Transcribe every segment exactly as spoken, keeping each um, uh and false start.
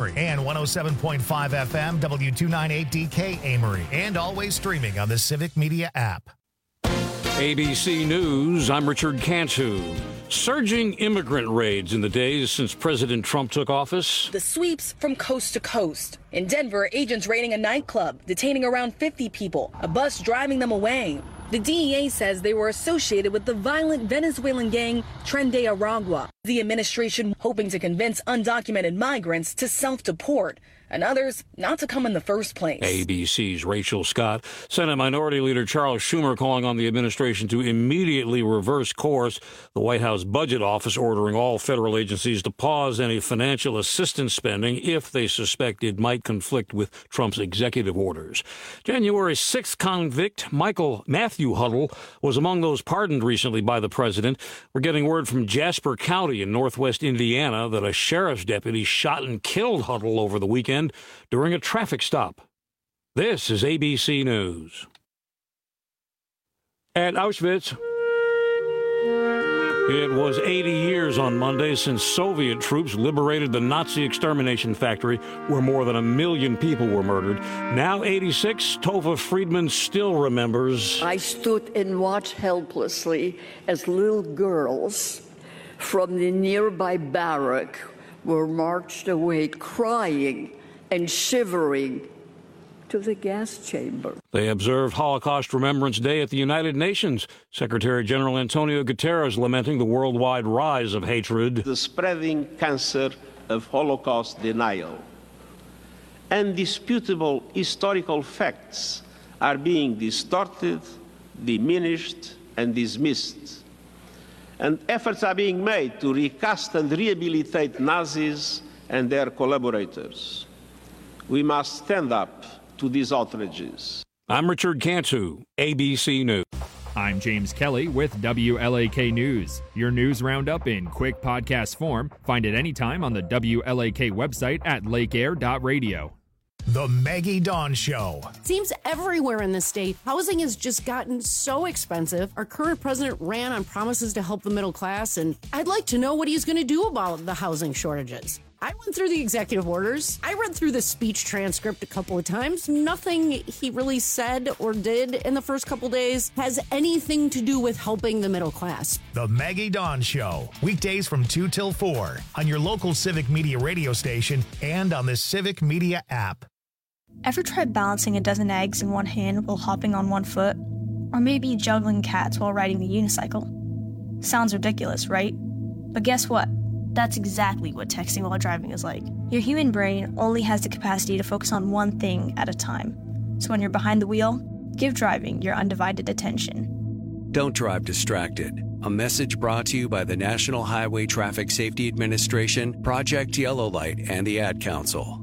Amory, and one oh seven point five F M, W two ninety-eight D K Amory, and always streaming on the Civic Media app. A B C News, I'm Richard Cantu. Surging immigrant raids in the days since President Trump took office. The sweeps from coast to coast. In Denver, agents raiding a nightclub, detaining around fifty people, a bus driving them away. The D E A says they were associated with the violent Venezuelan gang Tren de Aragua. The administration hoping to convince undocumented migrants to self-deport and others not to come in the first place. A B C's Rachel Scott. Senate Minority Leader Charles Schumer calling on the administration to immediately reverse course. The White House Budget Office ordering all federal agencies to pause any financial assistance spending if they suspect it might conflict with Trump's executive orders. January sixth convict Michael Matthew Huddle was among those pardoned recently by the president. We're getting word from Jasper County in northwest Indiana that a sheriff's deputy shot and killed Huddle over the weekend during a traffic stop. This is A B C News. At Auschwitz, it was eighty years on Monday since Soviet troops liberated the Nazi extermination factory where more than a million people were murdered. Now eighty-six, Tova Friedman still remembers. I stood and watched helplessly as little girls from the nearby barrack were marched away crying and shivering to the gas chamber. They observed Holocaust Remembrance Day at the United Nations. Secretary General Antonio Guterres lamenting the worldwide rise of hatred. The spreading cancer of Holocaust denial. Indisputable historical facts are being distorted, diminished, and dismissed. And efforts are being made to recast and rehabilitate Nazis and their collaborators. We must stand up to these outrages. I'm Richard Cantu, A B C News. I'm James Kelly with W L A K News. Your news roundup in quick podcast form. Find it anytime on the W L A K website at lake air dot radio. The Maggie Dawn Show. Seems everywhere in the state, housing has just gotten so expensive. Our current president ran on promises to help the middle class, and I'd like to know what he's going to do about the housing shortages. I went through the executive orders. I read through the speech transcript a couple of times. Nothing he really said or did in the first couple days has anything to do with helping the middle class. The Maggie Dawn Show. Weekdays from two till four on your local Civic Media radio station and on the Civic Media app. Ever tried balancing a dozen eggs in one hand while hopping on one foot? Or maybe juggling cats while riding the unicycle? Sounds ridiculous, right? But guess what? That's exactly what texting while driving is like. Your human brain only has the capacity to focus on one thing at a time. So when you're behind the wheel, give driving your undivided attention. Don't drive distracted. A message brought to you by the National Highway Traffic Safety Administration, Project Yellow Light, and the Ad Council.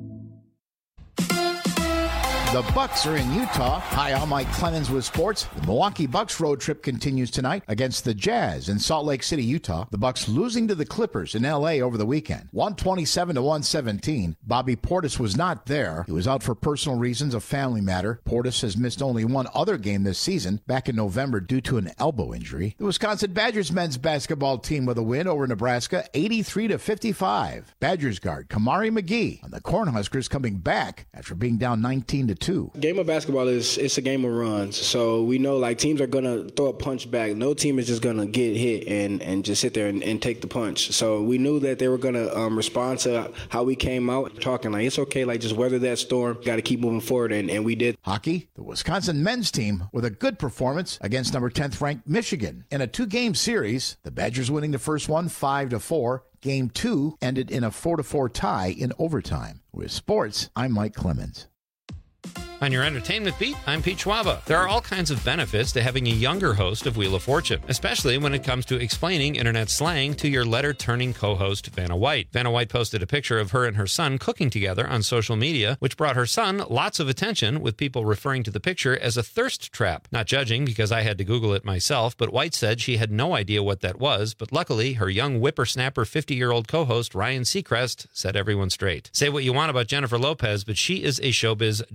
The Bucks are in Utah. Hi, I'm Mike Clemens with sports. The Milwaukee Bucks road trip continues tonight against the Jazz in Salt Lake City, Utah. The Bucks losing to the Clippers in L A over the weekend, one twenty-seven to one seventeen. Bobby Portis was not there. He was out for personal reasons, a family matter. Portis has missed only one other game this season, back in November due to an elbow injury. The Wisconsin Badgers men's basketball team with a win over Nebraska, eighty-three to fifty-five. Badgers guard Kamari McGee on the Cornhuskers coming back after being down nineteen to two. Game of basketball is it's a game of runs, so we know like teams are gonna throw a punch back. No team is just gonna get hit and, and just sit there and, and take the punch. So we knew that they were gonna um, respond to how we came out, talking like it's okay, like just weather that storm. Got to keep moving forward, and, and we did. Hockey, the Wisconsin men's team with a good performance against number tenth ranked Michigan in a two-game series. The Badgers winning the first one five to four. Game two ended in a four to four tie in overtime. With sports, I'm Mike Clemens. On your entertainment beat, I'm Pete Schwaba. There are all kinds of benefits to having a younger host of Wheel of Fortune, especially when it comes to explaining internet slang to your letter-turning co-host, Vanna White. Vanna White posted a picture of her and her son cooking together on social media, which brought her son lots of attention, with people referring to the picture as a thirst trap. Not judging, because I had to Google it myself, but White said she had no idea what that was, but luckily, her young whippersnapper fifty-year-old co-host, Ryan Seacrest, set everyone straight. Say what you want about Jennifer Lopez, but she is a showbiz juggernaut.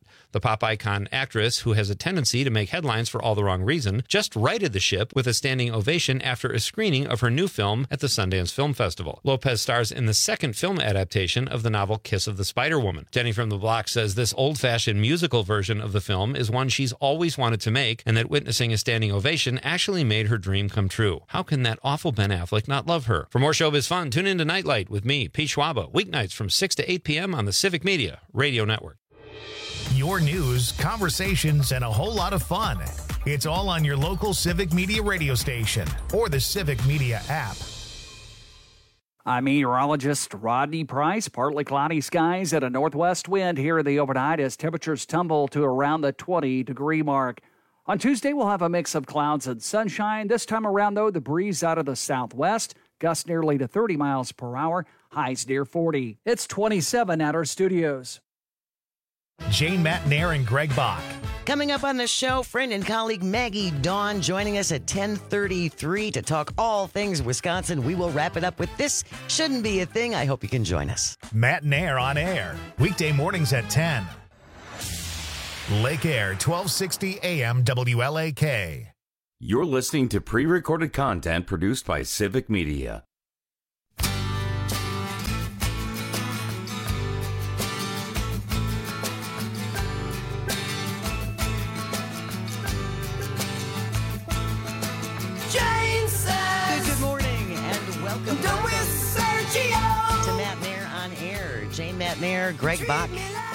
The pop icon actress, who has a tendency to make headlines for all the wrong reason, just righted the ship with a standing ovation after a screening of her new film at the Sundance Film Festival. Lopez stars in the second film adaptation of the novel Kiss of the Spider-Woman. Jenny from the Block says this old-fashioned musical version of the film is one she's always wanted to make, and that witnessing a standing ovation actually made her dream come true. How can that awful Ben Affleck not love her? For more showbiz fun, tune in to Nightlight with me, Pete Schwaba, weeknights from six to eight p.m. on the Civic Media Radio Network. Your news, conversations, and a whole lot of fun. It's all on your local Civic Media radio station or the Civic Media app. I'm meteorologist Rodney Price. Partly cloudy skies and a northwest wind here in the overnight as temperatures tumble to around the twenty degree mark. On Tuesday, we'll have a mix of clouds and sunshine. This time around, though, the breeze out of the southwest, gusts nearly to thirty miles per hour, highs near forty. It's twenty-seven at our studios. Jane Matnair and Greg Bach. Coming up on the show, friend and colleague Maggie Dawn joining us at ten thirty-three to talk all things Wisconsin. We will wrap it up with This Shouldn't Be a Thing. I hope you can join us. Matnair on air, weekday mornings at ten. Lake Air, twelve sixty A M W L A K. You're listening to pre-recorded content produced by Civic Media. Good morning and welcome, welcome to Matnair on air. Jane Matnair, Greg Bach.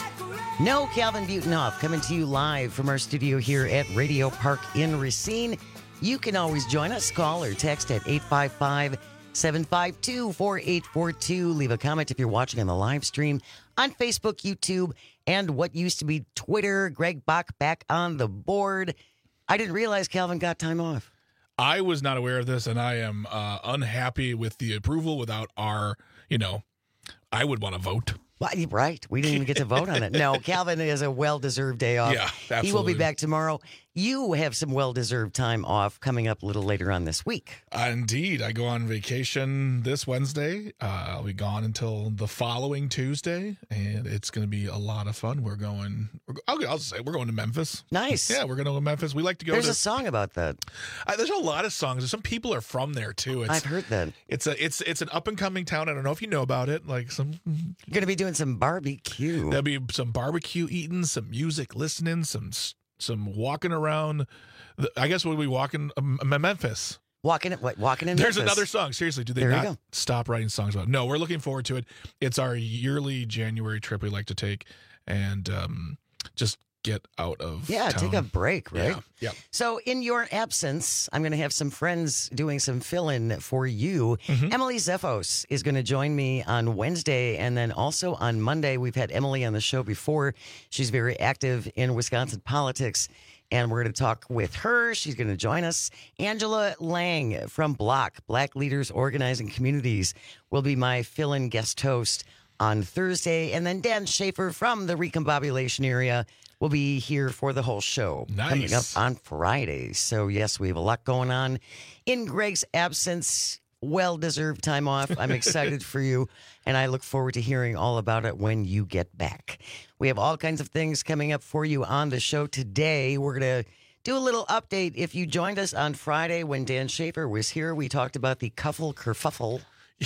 No Calvin Butenhoff coming to you live from our studio here at Radio Park in Racine. You can always join us. Call or text at eight five five, seven five two, four eight four two. Leave a comment if you're watching on the live stream on Facebook, YouTube, and what used to be Twitter. Greg Bach back on the board. I didn't realize Calvin got time off. I was not aware of this, and I am uh, unhappy with the approval without our, you know, I would want to vote. Well, right. We didn't even get to vote on it. No, Calvin has a well-deserved day off. Yeah, absolutely. He will be back tomorrow. You have some well-deserved time off coming up a little later on this week. Uh, indeed. I go on vacation this Wednesday. Uh, I'll be gone until the following Tuesday, and it's going to be a lot of fun. We're going, we're, I'll, I'll say, we're going to Memphis. Nice. Yeah, we're going to Memphis. We like to go There's to... a song about that. Uh, there's a lot of songs. Some people are from there, too. It's, I've heard that. It's a it's it's an up-and-coming town. I don't know if you know about it. Like some... You're going to be doing some barbecue. There'll be some barbecue eating, some music listening, some... Some walking around, the, I guess we'll be walking um, Memphis. Walking, what, walking in There's Memphis. another song. Seriously, do they there not stop writing songs about it? No, we're looking forward to it. It's our yearly January trip we like to take and um, just get out of Yeah, town. take a break, right? Yeah, yeah. So in your absence, I'm going to have some friends doing some fill-in for you. Mm-hmm. Emily Zeffos is going to join me on Wednesday, and then also on Monday. We've had Emily on the show before. She's very active in Wisconsin politics, and we're going to talk with her. She's going to join us. Angela Lang from Block, Black Leaders Organizing Communities, will be my fill-in guest host on Thursday, and then Dan Schaefer from the Recombobulation area will be here for the whole show. Nice. Coming up on Friday. So, yes, we have a lot going on. In Greg's absence, well-deserved time off. I'm excited for you, and I look forward to hearing all about it when you get back. We have all kinds of things coming up for you on the show today. We're going to do a little update. If you joined us on Friday when Dan Schaefer was here, we talked about the Cuffle Kerfuffle.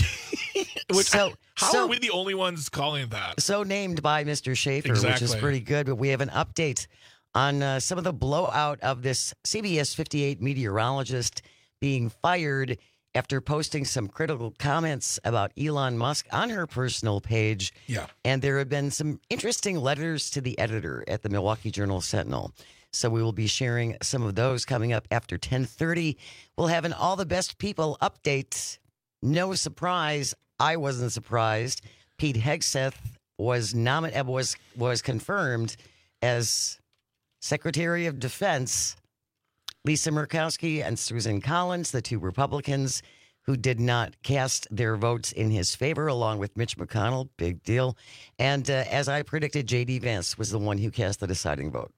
Which, so, how so, are we the only ones calling that? So named by Mister Schaefer, exactly. which is pretty good. But we have an update on uh, some of the blowout of this C B S fifty-eight meteorologist being fired after posting some critical comments about Elon Musk on her personal page. Yeah. And there have been some interesting letters to the editor at the Milwaukee Journal-Sentinel. So we will be sharing some of those coming up after ten thirty. We'll have an All the Best People update. No surprise, I wasn't surprised. Pete Hegseth was nominated, was was confirmed as Secretary of Defense. Lisa Murkowski and Susan Collins, the two Republicans who did not cast their votes in his favor, along with Mitch McConnell, big deal. And uh, as I predicted, J D Vance was the one who cast the deciding vote.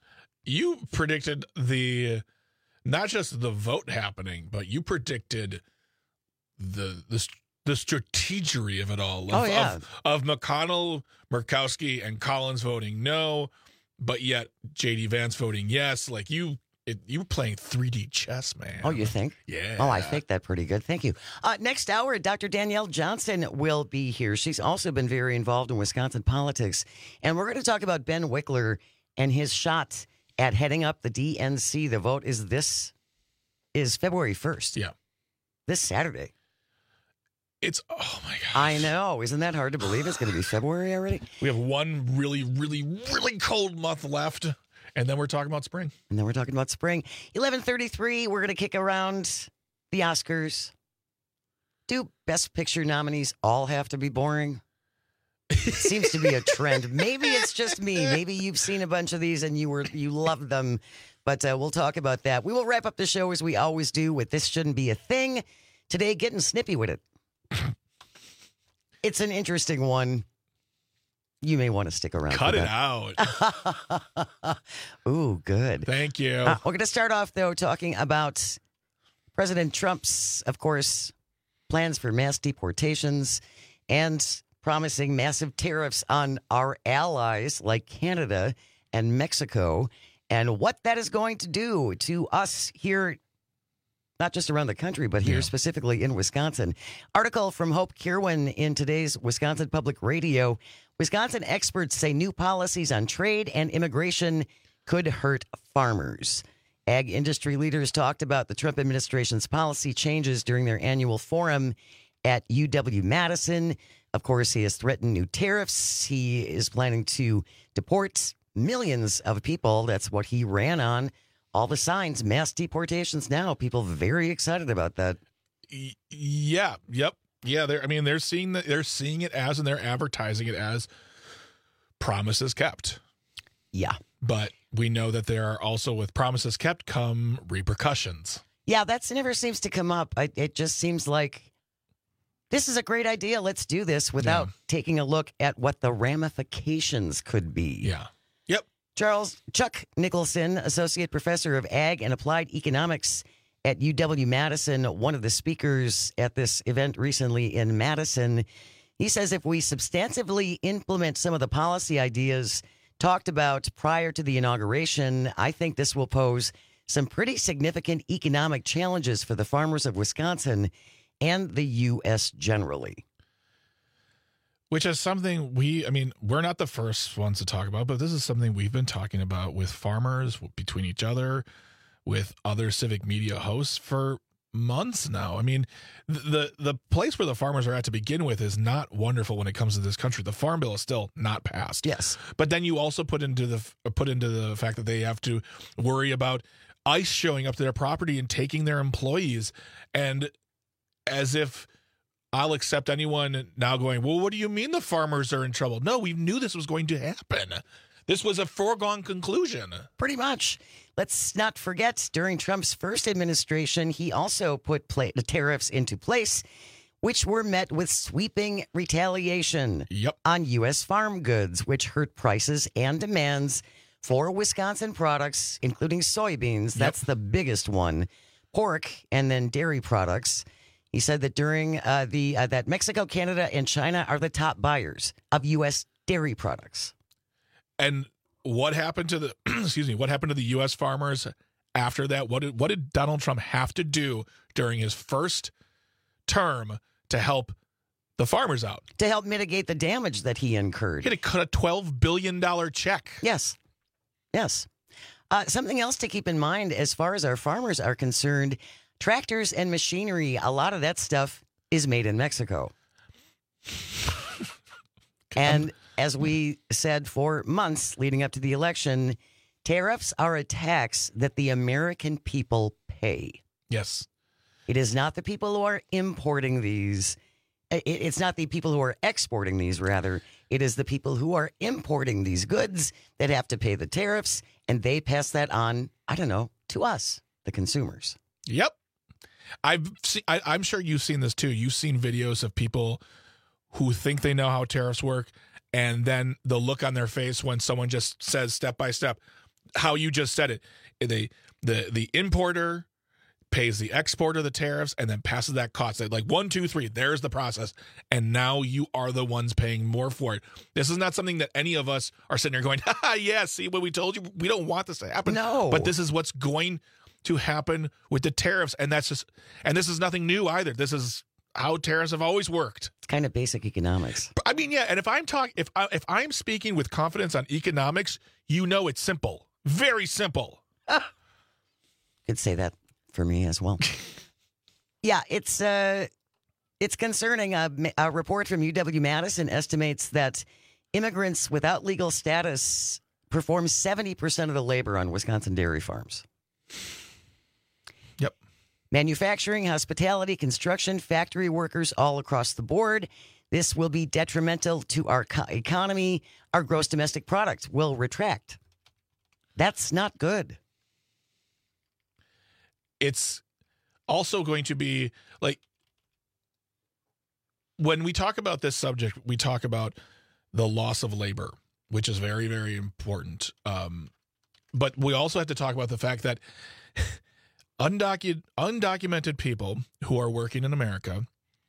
You predicted the not just the vote happening, but you predicted the the the strategery of it all. Of, oh, yeah. of, of McConnell, Murkowski, and Collins voting no, but yet J D Vance voting yes. Like you, it, you were playing three D chess, man. Oh, you think? Yeah. Oh, I think that pretty good. Thank you. Uh, next hour, Doctor Danielle Johnson will be here. She's also been very involved in Wisconsin politics. And we're going to talk about Ben Wickler and his shot at heading up the D N C. The vote is this, is February first. Yeah. This Saturday. It's, oh my gosh. I know. Isn't that hard to believe? It's going to be February already? We have one really, really, really cold month left. And then we're talking about spring. And then we're talking about spring. eleven thirty-three, we're going to kick around the Oscars. Do Best Picture nominees all have to be boring? It seems to be a trend. Maybe it's just me. Maybe you've seen a bunch of these and you were you love them. But uh, we'll talk about that. We will wrap up the show as we always do with This Shouldn't Be a Thing. Today, getting snippy with it. It's an interesting one. You may want to stick around. Cut for it that. out. Ooh, good. Thank you. Uh, we're going to start off, though, talking about President Trump's, of course, plans for mass deportations and promising massive tariffs on our allies like Canada and Mexico, and what that is going to do to us here, not just around the country, but here yeah. specifically in Wisconsin. Article from Hope Kirwan in today's Wisconsin Public Radio. Wisconsin experts say new policies on trade and immigration could hurt farmers. Ag industry leaders talked about the Trump administration's policy changes during their annual forum at U W-Madison. Of course, he has threatened new tariffs. He is planning to deport millions of people. That's what he ran on. All the signs, mass deportations now. People very excited about that. Yeah. Yep. Yeah. They're. I mean, they're seeing that. They're seeing it as, and they're advertising it as promises kept. Yeah. But we know that there are also, with promises kept, come repercussions. Yeah, that's never seems to come up. I, it just seems like this is a great idea. Let's do this without yeah. taking a look at what the ramifications could be. Yeah. Yep. Charles Chuck Nicholson, Associate Professor of Ag and Applied Economics at U W-Madison, one of the speakers at this event recently in Madison. He says if we substantively implement some of the policy ideas talked about prior to the inauguration, I think this will pose some pretty significant economic challenges for the farmers of Wisconsin and the U S generally. Which is something we, I mean, we're not the first ones to talk about, but this is something we've been talking about with farmers, between each other, with other civic media hosts for months now. I mean, the the place where the farmers are at to begin with is not wonderful when it comes to this country. The Farm Bill is still not passed. Yes. But then you also put into the put into the fact that they have to worry about ICE showing up to their property and taking their employees, and as if I'll accept anyone now going, well, what do you mean the farmers are in trouble? No, we knew this was going to happen. This was a foregone conclusion. Pretty much. Let's not forget, during Trump's first administration, he also put play- the tariffs into place, which were met with sweeping retaliation yep. on U S farm goods, which hurt prices and demands for Wisconsin products, including soybeans. That's yep. the biggest one. Pork, and then dairy products. He said that during uh, the uh, that Mexico, Canada, and China are the top buyers of U S dairy products. And what happened to the excuse me? What happened to the U S farmers after that? What did what did Donald Trump have to do during his first term to help the farmers out? To help mitigate the damage that he incurred. He had to cut a twelve billion dollars check. Yes, yes. Uh, something else to keep in mind as far as our farmers are concerned. Tractors and machinery, a lot of that stuff is made in Mexico. And as we said for months leading up to the election, tariffs are a tax that the American people pay. Yes. It is not the people who are importing these. It's not the people who are exporting these, rather. It is the people who are importing these goods that have to pay the tariffs, and they pass that on, I don't know, to us, the consumers. Yep. I've seen, I, I'm sure you've seen this too. You've seen videos of people who think they know how tariffs work, and then the look on their face when someone just says step by step how you just said it. They, the the importer pays the exporter the tariffs, and then passes that cost. Like one, two, three, there's the process. And now you are the ones paying more for it. This is not something that any of us are sitting there going, ha, yeah, see what we told you? We don't want this to happen. No. But this is what's going to happen with the tariffs. And that's just, and this is nothing new either. This is how tariffs have always worked. It's kind of basic economics. I mean, yeah. And if I'm talking, if I, if I'm speaking with confidence on economics, you know, it's simple, very simple. Could say that for me as well. Yeah, it's uh, it's concerning. A, a report from U W-Madison estimates that immigrants without legal status perform seventy percent of the labor on Wisconsin dairy farms. Yep. Manufacturing, hospitality, construction, factory workers all across the board. This will be detrimental to our co- economy. Our gross domestic product will retract. That's not good. It's also going to be like when we talk about this subject, we talk about the loss of labor, which is very, very important. Um, but we also have to talk about the fact that undocumented, undocumented people who are working in America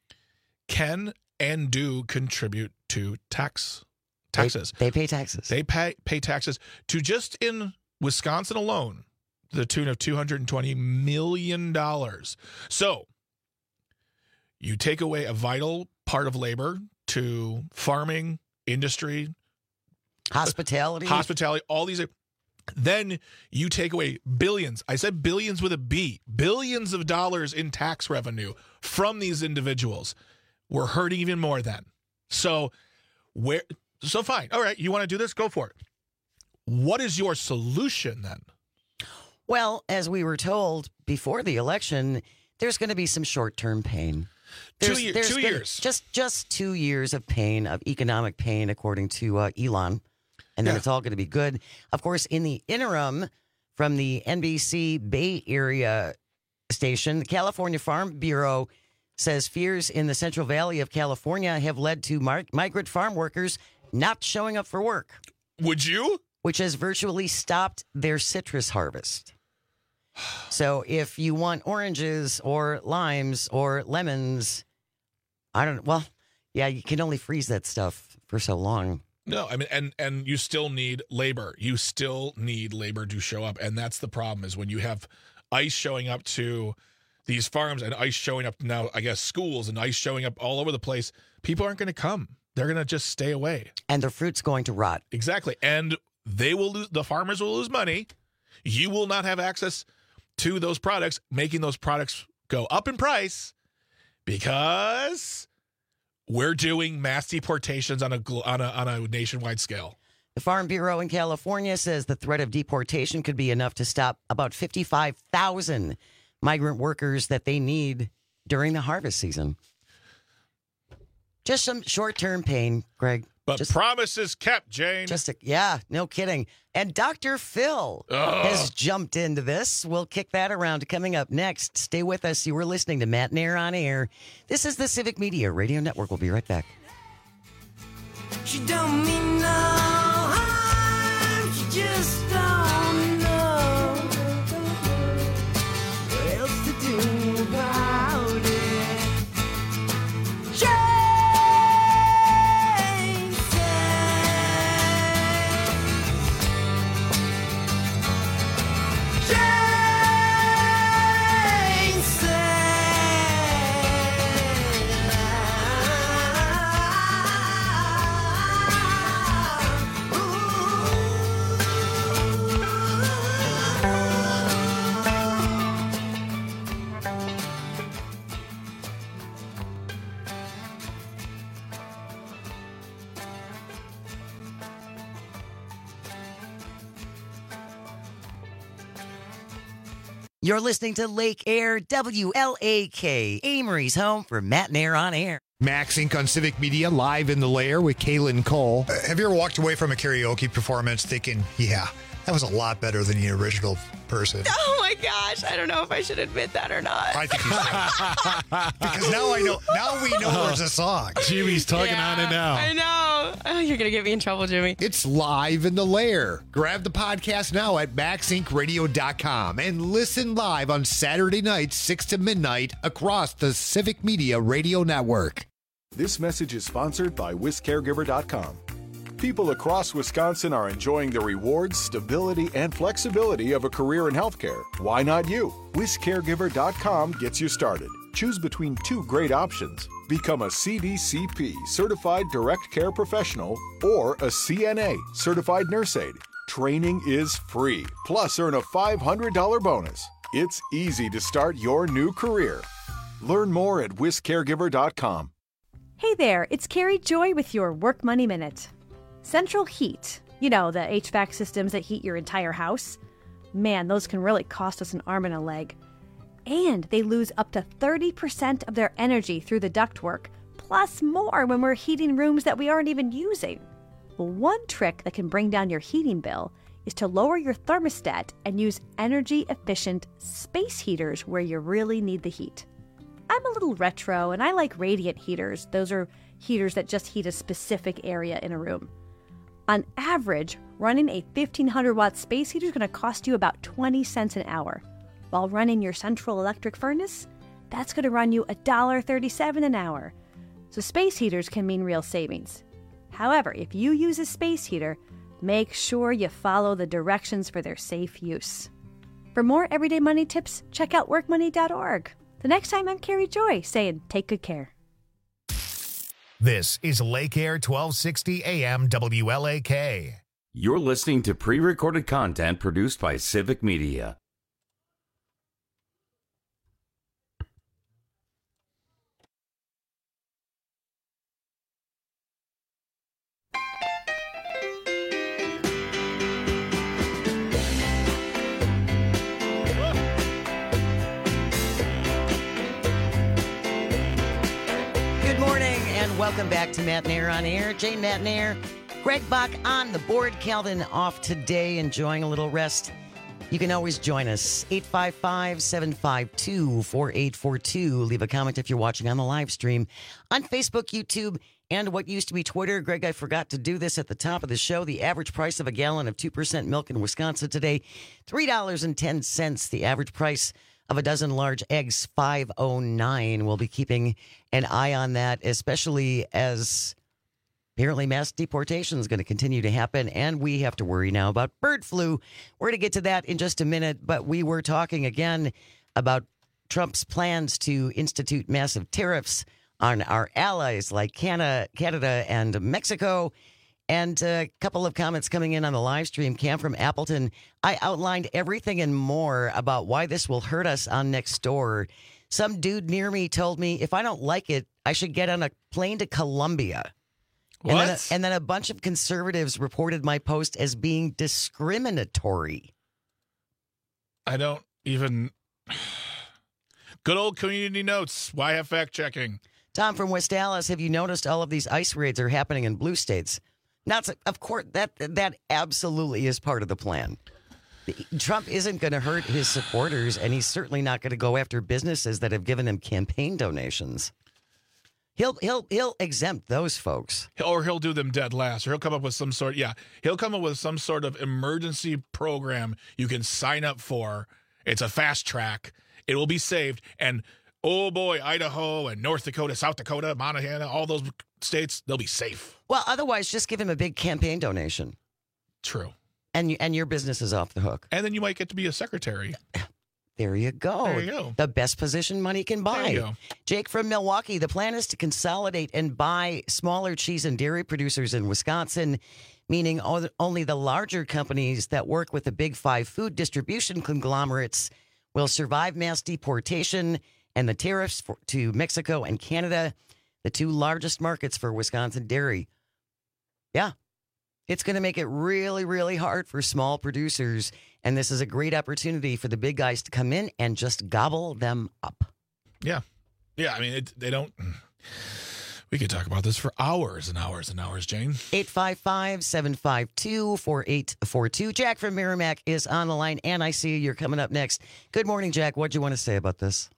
can and do contribute to tax taxes. They, they pay taxes. They pay pay taxes to just in Wisconsin alone, the tune of two hundred twenty million dollars. So you take away a vital part of labor to farming, industry, hospitality, hospitality, all these. Then you take away billions. I said billions with a B, billions of dollars in tax revenue from these individuals. We're hurting even more then. So where? So fine. All right. You want to do this? Go for it. What is your solution then? Well, as we were told before the election, there's going to be some short-term pain. There's, two year, there's two gonna, years. Just just two years of pain, of economic pain, according to uh, Elon. And then yeah. It's all going to be good. Of course, in the interim, from the N B C Bay Area station, the California Farm Bureau says fears in the Central Valley of California have led to mar- migrant farm workers not showing up for work. Would you? Which has virtually stopped their citrus harvest. So if you want oranges or limes or lemons, I don't know. Well, yeah, you can only freeze that stuff for so long. No, I mean, and and you still need labor. You still need labor to show up. And that's the problem is when you have ICE showing up to these farms and ICE showing up now, I guess, schools and ICE showing up all over the place, people aren't going to come. They're going to just stay away. And their fruit's going to rot. Exactly. And they will lose, the farmers will lose money. You will not have access to those products, making those products go up in price because we're doing mass deportations on a on a on a nationwide scale. The Farm Bureau in California says the threat of deportation could be enough to stop about fifty-five thousand migrant workers that they need during the harvest season. Just some short-term pain, Greg. But just, promises kept, Jane. Just a, yeah, no kidding. And Doctor Phil Ugh. has jumped into this. We'll kick that around coming up next. Stay with us. You were listening to Matt Nair on Air. This is the Civic Media Radio Network. We'll be right back. She don't mean no harm. She just don't know what else to do about it. She You're listening to Lake Air, W L A K, Amory's home for Matt Nair on Air. Max Incorporated on Civic Media, live in the lair with Kaylin Cole. Uh, have you ever walked away from a karaoke performance thinking, yeah, That was a lot better than the original person. Oh my gosh, I don't know if I should admit that or not. I think you should. Because now I know. Now we know there's a song. Jimmy's tugging Yeah, on it now. I know. Oh, you're gonna get me in trouble, Jimmy. It's live in the lair. Grab the podcast now at max inc radio dot com and listen live on Saturday nights, six to midnight, across the Civic Media Radio Network. This message is sponsored by wis caregiver dot com. People across Wisconsin are enjoying the rewards, stability, and flexibility of a career in healthcare. Why not you? wis caregiver dot com gets you started. Choose between two great options. Become a C D C P, Certified Direct Care Professional, or a C N A, Certified Nurse Aide. Training is free, plus earn a five hundred dollars bonus. It's easy to start your new career. Learn more at wis caregiver dot com. Hey there, it's Carrie Joy with your Work Money Minute. Central heat, you know, the H V A C systems that heat your entire house. Man, those can really cost us an arm and a leg. And they lose up to thirty percent of their energy through the ductwork, plus more when we're heating rooms that we aren't even using. Well, one trick that can bring down your heating bill is to lower your thermostat and use energy-efficient space heaters where you really need the heat. I'm a little retro, and I like radiant heaters. Those are heaters that just heat a specific area in a room. On average, running a fifteen hundred watt space heater is going to cost you about twenty cents an hour. While running your central electric furnace, that's going to run you one dollar and thirty-seven cents an hour. So space heaters can mean real savings. However, if you use a space heater, make sure you follow the directions for their safe use. For more everyday money tips, check out work money dot org. The next time, I'm Carrie Joy saying, take good care. This is Lake Air twelve sixty A M W L A K. You're listening to pre-recorded content produced by Civic Media. Welcome back to Matt Nair on Air. Jane Matt Nair, Greg Bach on the board. Calvin off today, enjoying a little rest. You can always join us, eight five five, seven five two, four eight four two. Leave a comment if you're watching on the live stream on Facebook, YouTube, and what used to be Twitter. Greg, I forgot to do this at the top of the show. The average price of a gallon of two percent milk in Wisconsin today, three dollars and ten cents. The average price of a dozen large eggs, five oh nine. We'll be keeping an eye on that, especially as apparently mass deportation is going to continue to happen, and we have to worry now about bird flu. We're going to get to that in just a minute, but we were talking again about Trump's plans to institute massive tariffs on our allies like Canada, Canada and Mexico. And a couple of comments coming in on the live stream. Cam from Appleton, I outlined everything and more about why this will hurt us on Nextdoor. Some dude near me told me if I don't like it, I should get on a plane to Colombia. What? And then, a, and then a bunch of conservatives reported my post as being discriminatory. I don't even... Good old community notes. Why have fact checking? Tom from West Dallas, have you noticed all of these ICE raids are happening in blue states? Not, of course, that that absolutely is part of the plan. Trump isn't going to hurt his supporters, and he's certainly not going to go after businesses that have given him campaign donations. He'll he'll he'll exempt those folks, or he'll do them dead last, or he'll come up with some sort. Yeah, he'll come up with some sort of emergency program you can sign up for. It's a fast track. It will be saved, and oh boy, Idaho and North Dakota, South Dakota, Montana, all those states, they'll be safe. Well, otherwise, just give him a big campaign donation. True. And you, and your business is off the hook. And then you might get to be a secretary. There you go. There you go. The best position money can buy. There you go. Jake from Milwaukee, the plan is to consolidate and buy smaller cheese and dairy producers in Wisconsin, meaning only the larger companies that work with the big five food distribution conglomerates will survive mass deportation and the tariffs for, to Mexico and Canada, the two largest markets for Wisconsin dairy. Yeah, it's going to make it really, really hard for small producers, and this is a great opportunity for the big guys to come in and just gobble them up. Yeah. Yeah, I mean, it, they don't... We could talk about this for hours and hours and hours, Jane. eight five five, seven five two, four eight four two. Jack from Merrimack is on the line, and I see you're coming up next. Good morning, Jack. What do you want to say about this?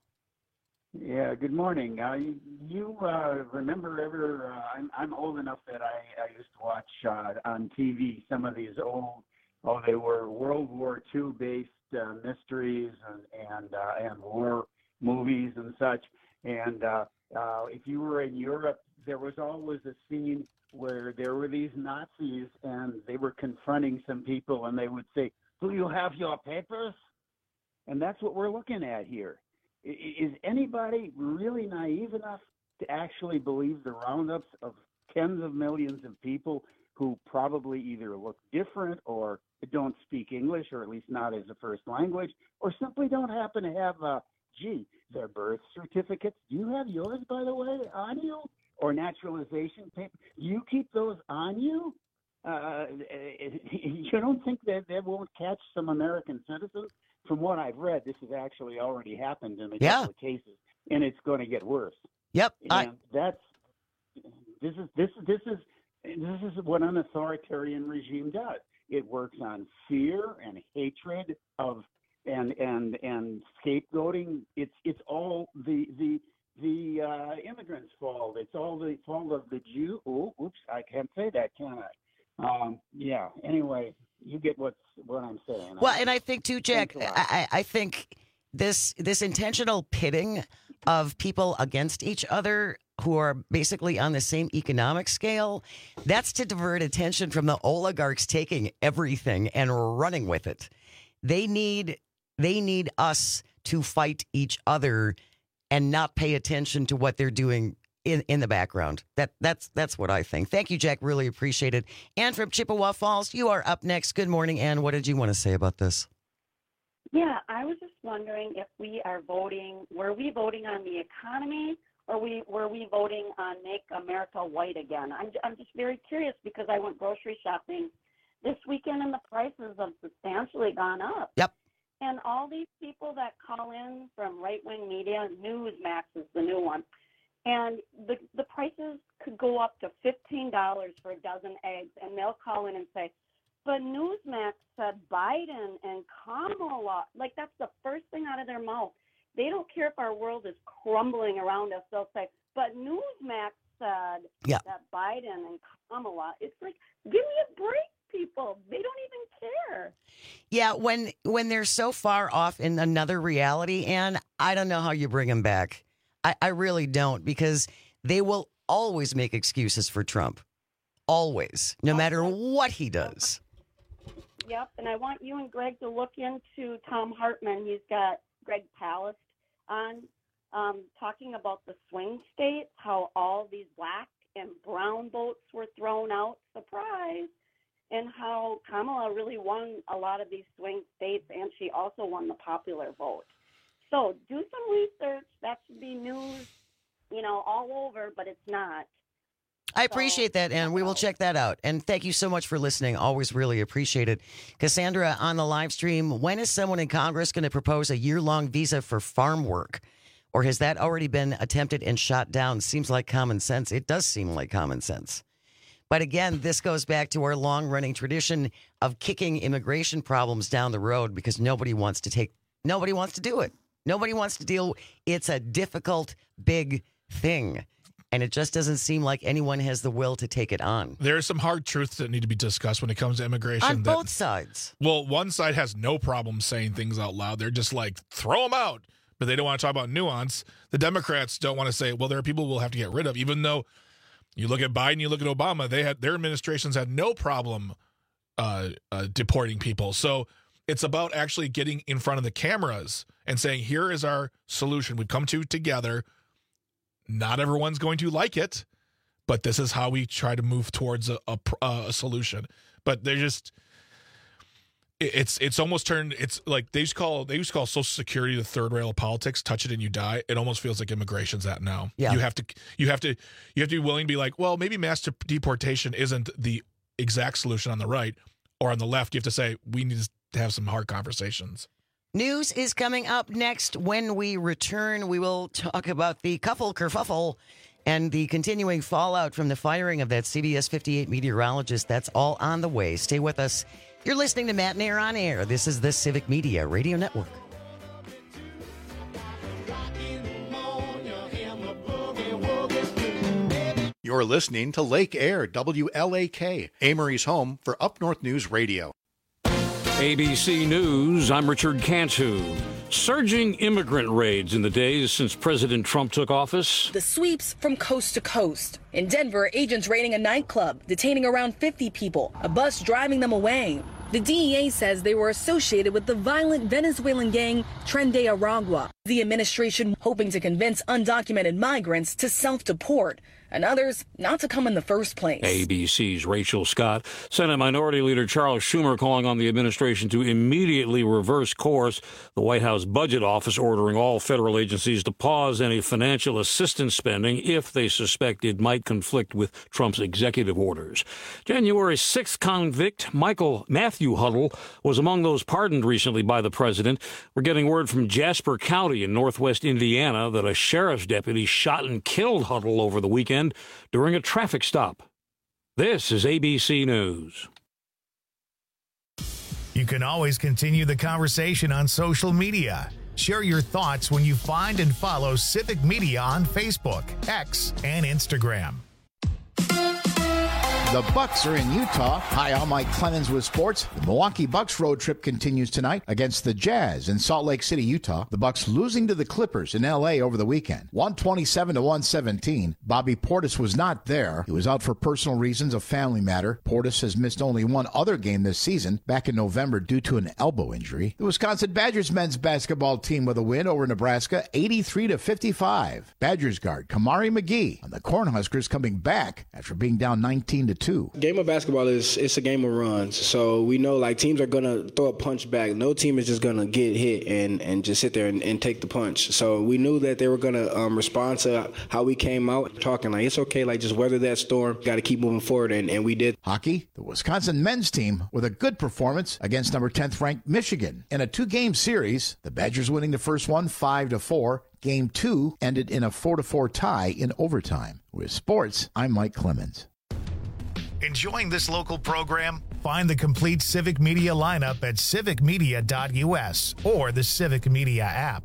Yeah, good morning. Uh, you you uh, remember ever, uh, I'm, I'm old enough that I, I used to watch uh, on T V some of these old, oh, they were World War Two based uh, mysteries and, and, uh, and war movies and such. And uh, uh, if you were in Europe, there was always a scene where there were these Nazis and they were confronting some people and they would say, "Do you have your papers?" And that's what we're looking at here. Is anybody really naive enough to actually believe the roundups of tens of millions of people who probably either look different or don't speak English, or at least not as a first language, or simply don't happen to have, uh, gee, their birth certificates? Do you have yours, by the way, on you? Or naturalization paper? You keep those on you? Uh, you don't think that that won't catch some American citizens? From what I've read, this has actually already happened in a Yeah. couple of cases, and it's going to get worse. Yep. And I- that's this is this this is this is what an authoritarian regime does. It works on fear and hatred of and and and scapegoating. It's it's all the the the uh, immigrants' fault. It's all the fault of the Jew. Oh, oops, I can't say that, can I? Um, yeah. Anyway, you get what's what I'm saying. Well, and I think too, Jack. Thanks a lot. I, I think this this intentional pitting of people against each other who are basically on the same economic scale, that's to divert attention from the oligarchs taking everything and running with it. They need they need us to fight each other and not pay attention to what they're doing in, in the background. That that's that's what I think. Thank you, Jack. Really appreciate it. Ann from Chippewa Falls, you are up next. Good morning, Ann. What did you want to say about this? Yeah, I was just wondering if we are voting, were we voting on the economy, or we were we voting on Make America White Again? I'm, I'm just very curious because I went grocery shopping this weekend and the prices have substantially gone up. Yep. And all these people that call in from right-wing media, Newsmax is the new one, and the the prices could go up to fifteen dollars for a dozen eggs, and they'll call in and say, but Newsmax said Biden and Kamala, like that's the first thing out of their mouth. They don't care if our world is crumbling around us. They'll say, but Newsmax said yeah. that Biden and Kamala. It's like, give me a break, people. They don't even care. Yeah, when when they're so far off in another reality, Ann, I don't know how you bring them back. I, I really don't, because they will always make excuses for Trump. Always, no matter what he does. Yep, and I want you and Greg to look into Tom Hartman. He's got Greg Palast on um, talking about the swing states, how all these black and brown votes were thrown out, surprise, and how Kamala really won a lot of these swing states, and she also won the popular vote. So do some research. That should be news, you know, all over, but it's not. I appreciate that, and we will check that out. And thank you so much for listening. Always really appreciate it. Cassandra, on the live stream, when is someone in Congress going to propose a year-long visa for farm work? Or has that already been attempted and shot down? Seems like common sense. It does seem like common sense. But again, this goes back to our long-running tradition of kicking immigration problems down the road because nobody wants to take, nobody wants to do it. Nobody wants to deal. It's a difficult, big thing. And it just doesn't seem like anyone has the will to take it on. There are some hard truths that need to be discussed when it comes to immigration. On that, both sides. Well, one side has no problem saying things out loud. They're just like, throw them out. But they don't want to talk about nuance. The Democrats don't want to say, well, there are people we'll have to get rid of. Even though you look at Biden, you look at Obama, they had their administrations had no problem uh, uh, deporting people. So it's about actually getting in front of the cameras and saying, here is our solution we've come to together. Not everyone's going to like it, but this is how we try to move towards a, a, a solution. But they're just, it's it's almost turned, it's like they used to call, they used to call Social Security the third rail of politics, touch it and you die. It almost feels like immigration's that now. Yeah. You have to, you have to, you have to be willing to be like, well, maybe mass deportation isn't the exact solution on the right or on the left. You have to say, we need to have some hard conversations. News is coming up next. When we return, we will talk about the Cuffle Kerfuffle And the continuing fallout from the firing of that C B S fifty-eight meteorologist, that's all on the way. Stay with us. You're listening to Matt and Air on Air. This is the Civic Media Radio Network. You're listening to Lake Air, W L A K, Amory's home for Up North News Radio. A B C News, I'm Richard Cantu. Surging immigrant raids in the days since President Trump took office. The sweeps from coast to coast. In Denver, agents raiding a nightclub, detaining around fifty people, a bus driving them away. The D E A says they were associated with the violent Venezuelan gang Tren de Aragua. The administration hoping to convince undocumented migrants to self-deport and others not to come in the first place. A B C's Rachel Scott. Senate Minority Leader Charles Schumer calling on the administration to immediately reverse course. The White House Budget Office ordering all federal agencies to pause any financial assistance spending if they suspect it might conflict with Trump's executive orders. January sixth convict Michael Matthew Huddle was among those pardoned recently by the president. We're getting word from Jasper County in northwest Indiana that a sheriff's deputy shot and killed Huddle over the weekend during a traffic stop. This is A B C News. You can always continue the conversation on social media. Share your thoughts when you find and follow Civic Media on Facebook, X, and Instagram. The Bucks are in Utah. Hi, I'm Mike Clemens with sports. The Milwaukee Bucks road trip continues tonight against the Jazz in Salt Lake City, Utah. The Bucks losing to the Clippers in L A over the weekend, one twenty-seven to one seventeen. Bobby Portis was not there. He was out for personal reasons, a family matter. Portis has missed only one other game this season, back in November due to an elbow injury. The Wisconsin Badgers men's basketball team with a win over Nebraska, eighty-three to fifty-five. Badgers guard Kamari McGee and the Cornhuskers coming back after being down nineteen to two. Game of basketball is it's a game of runs. So we know like teams are gonna throw a punch back. No team is just gonna get hit and, and just sit there and, and take the punch. So we knew that they were gonna um, respond to how we came out, talking like it's okay, like just weather that storm. Got to keep moving forward, and, and we did. Hockey, the Wisconsin men's team with a good performance against number tenth ranked Michigan in a two-game series. The Badgers winning the first one five to four. Game two ended in a four to four tie in overtime. With sports, I'm Mike Clemens. Enjoying this local program? Find the complete Civic Media lineup at civic media dot U S or the Civic Media app.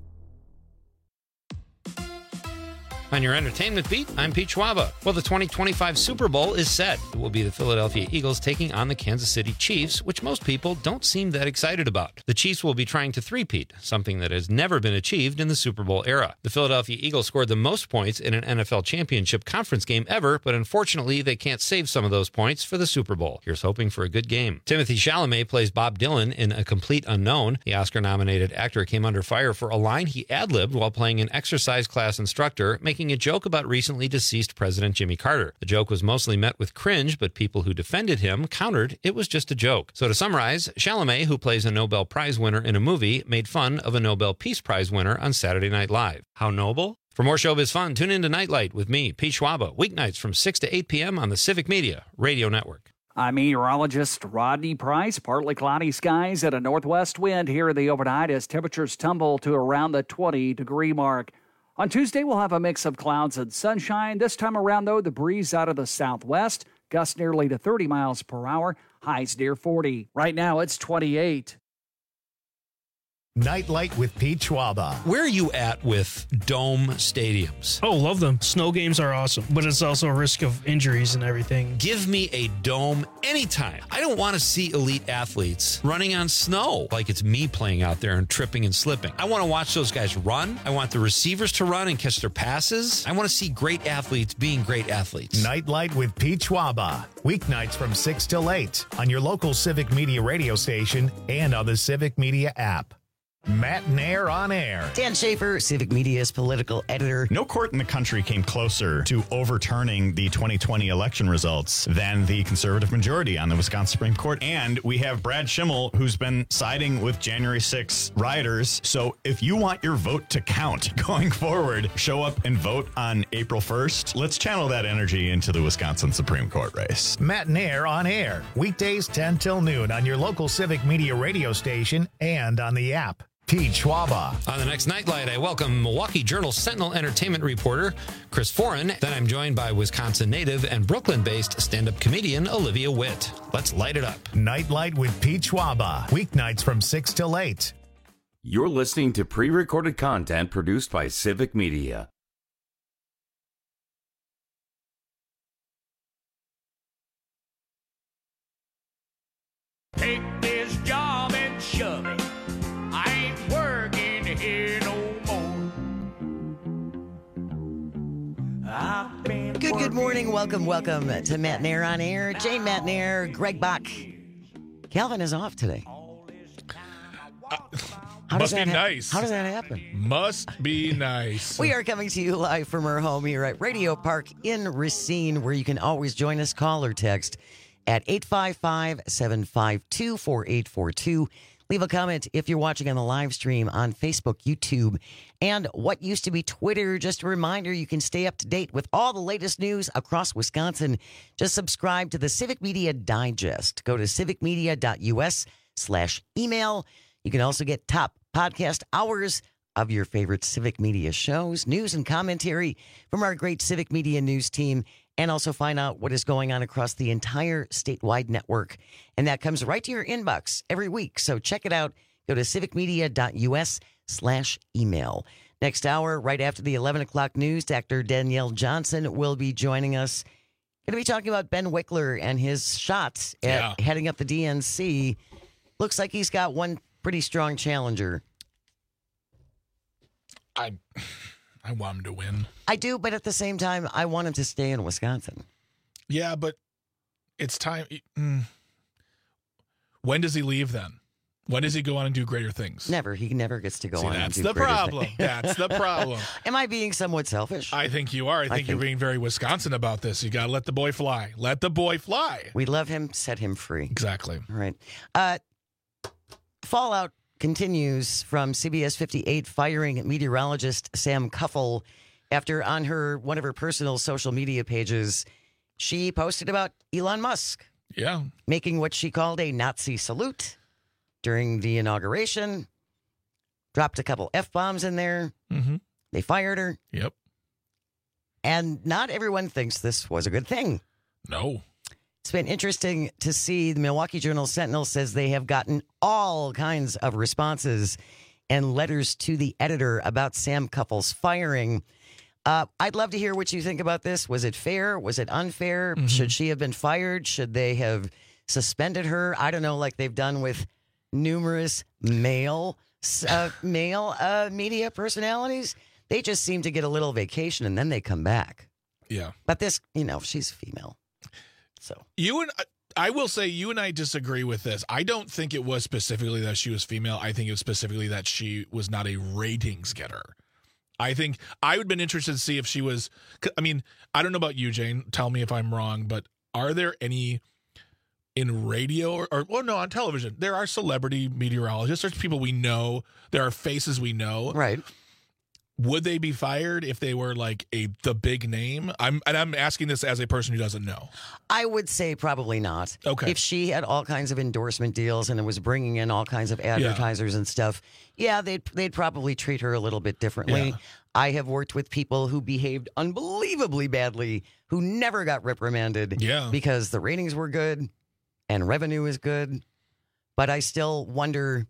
On your entertainment beat, I'm Pete Schwaba. Well, the twenty twenty-five Super Bowl is set. It will be the Philadelphia Eagles taking on the Kansas City Chiefs, which most people don't seem that excited about. The Chiefs will be trying to three-peat, something that has never been achieved in the Super Bowl era. The Philadelphia Eagles scored the most points in an N F L championship conference game ever, but unfortunately, they can't save some of those points for the Super Bowl. Here's hoping for a good game. Timothée Chalamet plays Bob Dylan in A Complete Unknown. The Oscar-nominated actor came under fire for a line he ad-libbed while playing an exercise class instructor, making a joke about recently deceased President Jimmy Carter. The joke was mostly met with cringe, but people who defended him countered it was just a joke. So to summarize, Chalamet, who plays a Nobel Prize winner in a movie, made fun of a Nobel Peace Prize winner on Saturday Night Live. How noble? For more showbiz fun, tune in to Nightlight with me, Pete Schwaba, weeknights from six to eight p.m. on the Civic Media Radio Network. I'm meteorologist Rodney Price. Partly cloudy skies and a northwest wind here in the overnight as temperatures tumble to around the twenty degree mark. On Tuesday, we'll have a mix of clouds and sunshine. This time around, though, the breeze out of the southwest, gusts nearly to thirty miles per hour, highs near forty. Right now, it's twenty-eight. Nightlight with Pete Schwaba. Where are you at with dome stadiums? Oh, love them. Snow games are awesome, but it's also a risk of injuries and everything. Give me a dome anytime. I don't want to see elite athletes running on snow like it's me playing out there and tripping and slipping. I want to watch those guys run. I want the receivers to run and catch their passes. I want to see great athletes being great athletes. Nightlight with Pete Schwaba. Weeknights from six till eight on your local Civic Media radio station and on the Civic Media app. Matt and Air on Air. Dan Schaefer, Civic Media's political editor. No court in the country came closer to overturning the twenty twenty election results than the conservative majority on the Wisconsin Supreme Court. And we have Brad Schimmel, who's been siding with January sixth rioters. So if you want your vote to count going forward, show up and vote on April first. Let's channel that energy into the Wisconsin Supreme Court race. Matt and Air on Air. Weekdays ten till noon on your local Civic Media radio station and on the app. Pete Schwaba. On the next Nightlight, I welcome Milwaukee Journal Sentinel entertainment reporter Chris Foran. Then I'm joined by Wisconsin native and Brooklyn-based stand-up comedian Olivia Witt. Let's light it up. Nightlight with Pete Schwaba. Weeknights from six till eight. You're listening to pre-recorded content produced by Civic Media. Take this job and shove it. I ain't working here no more. I've been Good, good morning. Welcome, welcome to Matt Nair on Air. Jane Matt Nair, Greg Bach. Calvin is off today. How Must be nice. How does that happen? Must be nice. We are coming to you live from our home here at Radio Park in Racine, where you can always join us. Call or text at eight five five, seven five two, four eight four two. Leave a comment if you're watching on the live stream on Facebook, YouTube, and what used to be Twitter. Just a reminder, you can stay up to date with all the latest news across Wisconsin. Just subscribe to the Civic Media Digest. Go to civicmedia.us slash email. You can also get top podcast hours of your favorite Civic Media shows, news and commentary from our great Civic Media news team, and also find out what is going on across the entire statewide network. And that comes right to your inbox every week. So check it out. Go to civicmedia.us slash email. Next hour, right after the eleven o'clock news, Doctor Danielle Johnson will be joining us. Going to be talking about Ben Wickler and his shots at Yeah. heading up the D N C. Looks like he's got one pretty strong challenger. I I want him to win. I do, but at the same time, I want him to stay in Wisconsin. Yeah, but it's time. Mm. When does he leave then? When does he go on and do greater things? Never. He never gets to go See, on that's and do the greater problem. things. That's the problem. Am I being somewhat selfish? I think you are. I think, I you're think- being very Wisconsin about this. You got to let the boy fly. Let the boy fly. We love him. Set him free. Exactly. All right. Uh, fallout continues from C B S fifty-eight firing meteorologist Sam Kuffel after on her one of her personal social media pages, she posted about Elon Musk. Yeah. Making what she called a Nazi salute during the inauguration. Dropped a couple F-bombs in there. Mm-hmm. They fired her. Yep. And not everyone thinks this was a good thing. No. It's been interesting to see. The Milwaukee Journal Sentinel says they have gotten all kinds of responses and letters to the editor about Sam Kuffel's firing. Uh, I'd love to hear what you think about this. Was it fair? Was it unfair? Mm-hmm. Should she have been fired? Should they have suspended her? I don't know, like they've done with numerous male uh, male uh, media personalities. They just seem to get a little vacation and then they come back. Yeah. But this, you know, she's female. So You and I will say you and I disagree with this. I don't think it was specifically that she was female. I think it was specifically that she was not a ratings getter. I think I would have been interested to see if she was. I mean, I don't know about you, Jane. Tell me if I'm wrong, but are there any in radio or, or well, no, on television? There are celebrity meteorologists. There's people we know. There are faces we know. Right. Would they be fired if they were like a the big name? I'm and I'm asking this as a person who doesn't know. I would say probably not. Okay. If she had all kinds of endorsement deals and it was bringing in all kinds of advertisers and stuff, yeah, they'd they'd probably treat her a little bit differently. Yeah. I have worked with people who behaved unbelievably badly, who never got reprimanded Yeah. because the ratings were good and revenue is good. But I still wonder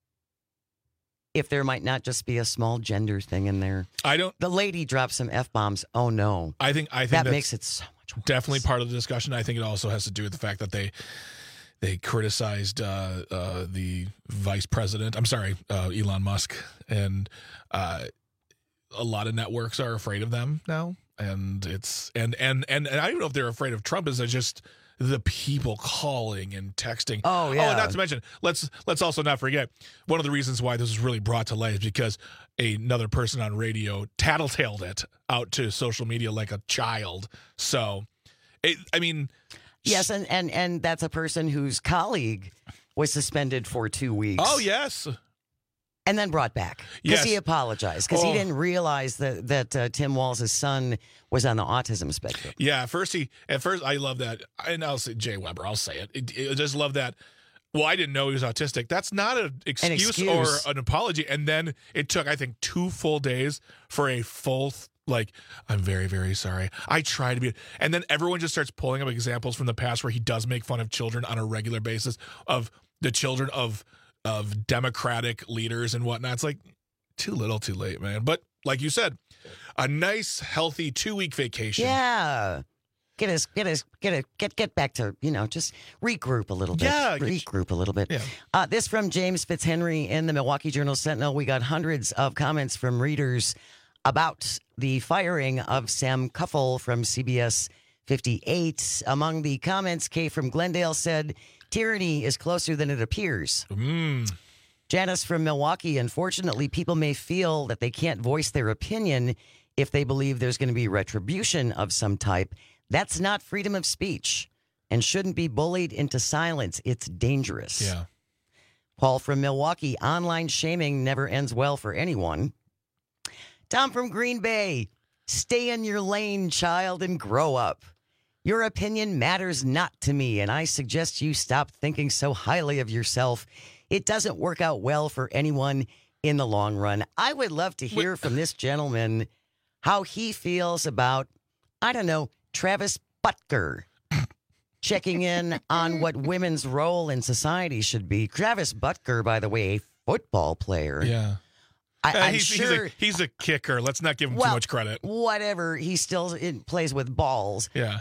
if there might not just be a small gender thing in there. I don't. The lady dropped some F-bombs. Oh, no. I think I think that that's makes it so much worse. definitely part of the discussion. I think it also has to do with the fact that they they criticized uh, uh, the vice president. I'm sorry, uh, Elon Musk, and uh, a lot of networks are afraid of them now. And it's and and and, and I don't know if they're afraid of Trump. Is it just the people calling and texting? Oh, yeah. Oh, and not to mention, let's let's also not forget one of the reasons why this was really brought to light is because another person on radio tattletaled it out to social media like a child. So, it, I mean, yes, and, and and that's a person whose colleague was suspended for two weeks. Oh yes, and then brought back because Yes. he apologized because Oh. he didn't realize that that uh, Tim Walz' son was on the autism spectrum. yeah. First, he at first I love that, and I'll say Jay Weber. I'll say it. it, it I just love that. well, I didn't know he was autistic. That's not an excuse, excuse. or an apology. And then it took, I think, two full days for a full, like, I'm very, very sorry. I try to be. And then everyone just starts pulling up examples from the past where he does make fun of children on a regular basis, of the children of of Democratic leaders and whatnot. It's like, too little, too late, man. But like you said, a nice, healthy two-week vacation. Yeah. Get us, get us, get a, get get back to, you know, just regroup a little bit. Yeah, regroup a little bit. Yeah. Uh, this from James Fitzhenry in the Milwaukee Journal Sentinel. We got hundreds of comments from readers about the firing of Sam Kuffel from C B S fifty-eight. Among the comments, Kay from Glendale said, "Tyranny is closer than it appears." Mm. Janice from Milwaukee, "Unfortunately, people may feel that they can't voice their opinion if they believe there's going to be retribution of some type. That's not freedom of speech and shouldn't be bullied into silence. It's dangerous." Yeah. Paul from Milwaukee, "Online shaming never ends well for anyone." Tom from Green Bay, "Stay in your lane, child, and grow up. Your opinion matters not to me, and I suggest you stop thinking so highly of yourself. It doesn't work out well for anyone in the long run." I would love to hear from this gentleman how he feels about, I don't know, Travis Butker checking in on what women's role in society should be. Travis Butker, by the way, a football player. Yeah. I, Uh, I'm he's, sure. he's, a, he's a kicker. Let's not give him well, too much credit. Whatever. He still in, plays with balls. Yeah.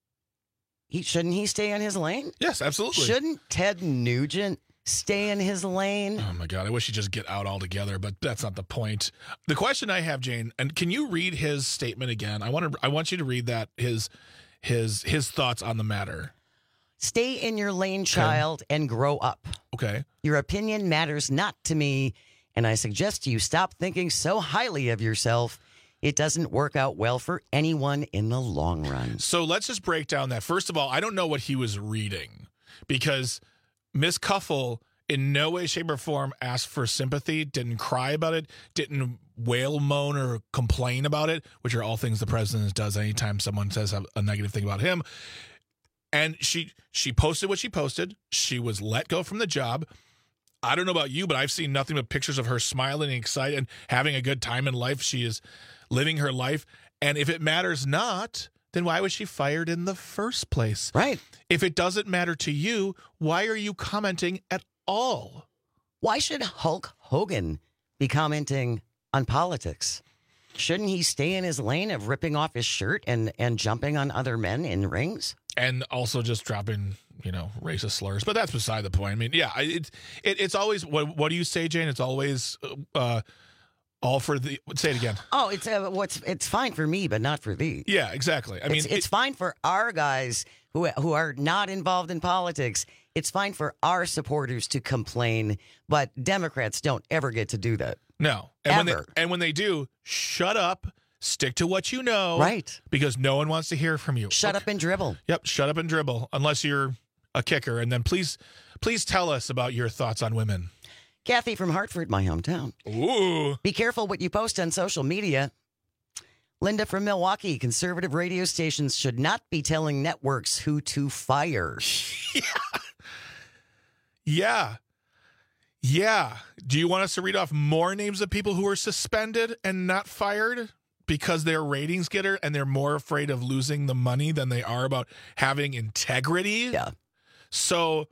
He shouldn't he stay in his lane? Yes, absolutely. Shouldn't Ted Nugent stay in his lane? Oh, my God. I wish he'd just get out altogether, but that's not the point. The question I have, Jane, and can you read his statement again? I want to. I want you to read that, his his his thoughts on the matter. Stay in your lane, child, okay. and grow up. Okay. Your opinion matters not to me, and I suggest you stop thinking so highly of yourself. It doesn't work out well for anyone in the long run. So let's just break down that. First of all, I don't know what he was reading, because Miss Kuffel in no way, shape, or form asked for sympathy, didn't cry about it, didn't wail, moan, or complain about it, which are all things the president does anytime someone says a, a negative thing about him. And she she posted what she posted. She was let go from the job. I don't know about you, but I've seen nothing but pictures of her smiling and excited and having a good time in life. She is living her life. And if it matters not, then why was she fired in the first place? Right. If it doesn't matter to you, why are you commenting at all? Why should Hulk Hogan be commenting on politics? Shouldn't he stay in his lane of ripping off his shirt and, and jumping on other men in rings? And also just dropping, you know, racist slurs. But that's beside the point. I mean, yeah, it's it, it's always, what what do you say, Jane? It's always uh, all for the, say it again. Oh, it's uh, what's it's fine for me, but not for thee. Yeah, exactly. I mean, it's, it's it, fine for our guys who who are not involved in politics. It's fine for our supporters to complain, but Democrats don't ever get to do that. No. And ever. when they, and when they do, shut up. Stick to what you know. Right. Because no one wants to hear from you. Shut okay. up and dribble. Yep, shut up and dribble, unless you're a kicker. And then please, please tell us about your thoughts on women. Kathy from Hartford, my hometown. Ooh. Be careful what you post on social media. Linda from Milwaukee, conservative radio stations should not be telling networks who to fire. yeah. Yeah. Yeah. Do you want us to read off more names of people who were suspended and not fired because they're ratings getter and they're more afraid of losing the money than they are about having integrity? Yeah. So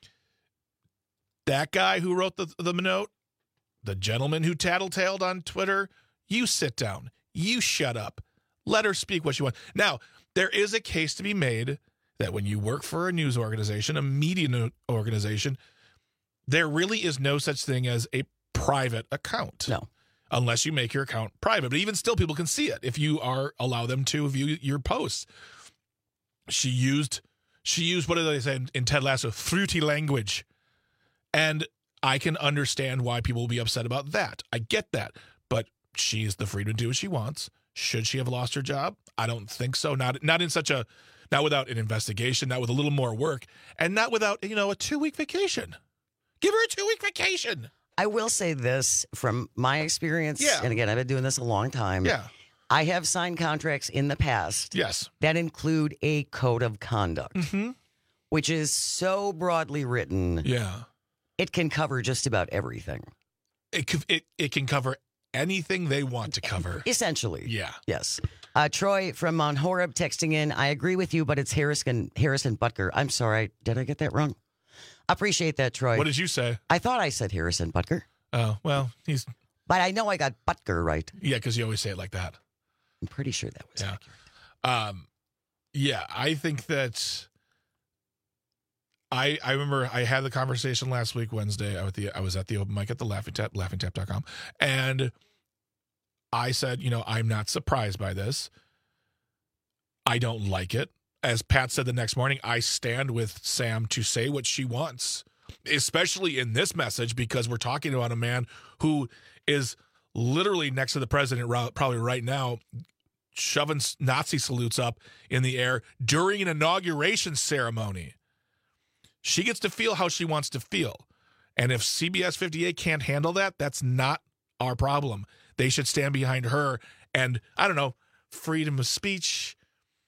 that guy who wrote the, the note, the gentleman who tattletaled on Twitter, you sit down. You shut up. Let her speak what she wants. Now, there is a case to be made that when you work for a news organization, a media organization, there really is no such thing as a private account. No. Unless you make your account private. But even still, people can see it if you are allow them to view your posts. She used, she used what did they say in, in Ted Lasso? Fruity language. And I can understand why people will be upset about that. I get that. But she's the freedom to do what she wants. Should she have lost her job? I don't think so. Not not in such a, not without an investigation, not with a little more work, and not without, you know, a two-week vacation. Give her a two-week vacation. I will say this from my experience, yeah. and again, I've been doing this a long time. Yeah. I have signed contracts in the past yes. that include a code of conduct. Mm-hmm. which is so broadly written. Yeah. It can cover just about everything. It c- it it can cover anything they want to cover. Essentially. Yeah. Yes. Uh, Troy from Mount Horeb texting in, I agree with you, but it's Harrison, Harrison Butker. I'm sorry. Did I get that wrong? Appreciate that, Troy. What did you say? I thought I said Harrison Butker. Oh, well, he's... But I know I got Butker right. Yeah, because you always say it like that. I'm pretty sure that was yeah. accurate. Um, yeah, I think that... I I remember I had the conversation last week, Wednesday. I was, the, I was at the open mic at the Laughing Tap, laughing tap dot com, and I said, you know, I'm not surprised by this. I don't like it. As Pat said the next morning, I stand with Sam to say what she wants, especially in this message, because we're talking about a man who is literally next to the president probably right now, shoving Nazi salutes up in the air during an inauguration ceremony. She gets to feel how she wants to feel. And if C B S fifty-eight can't handle that, that's not our problem. They should stand behind her and, I don't know, freedom of speech,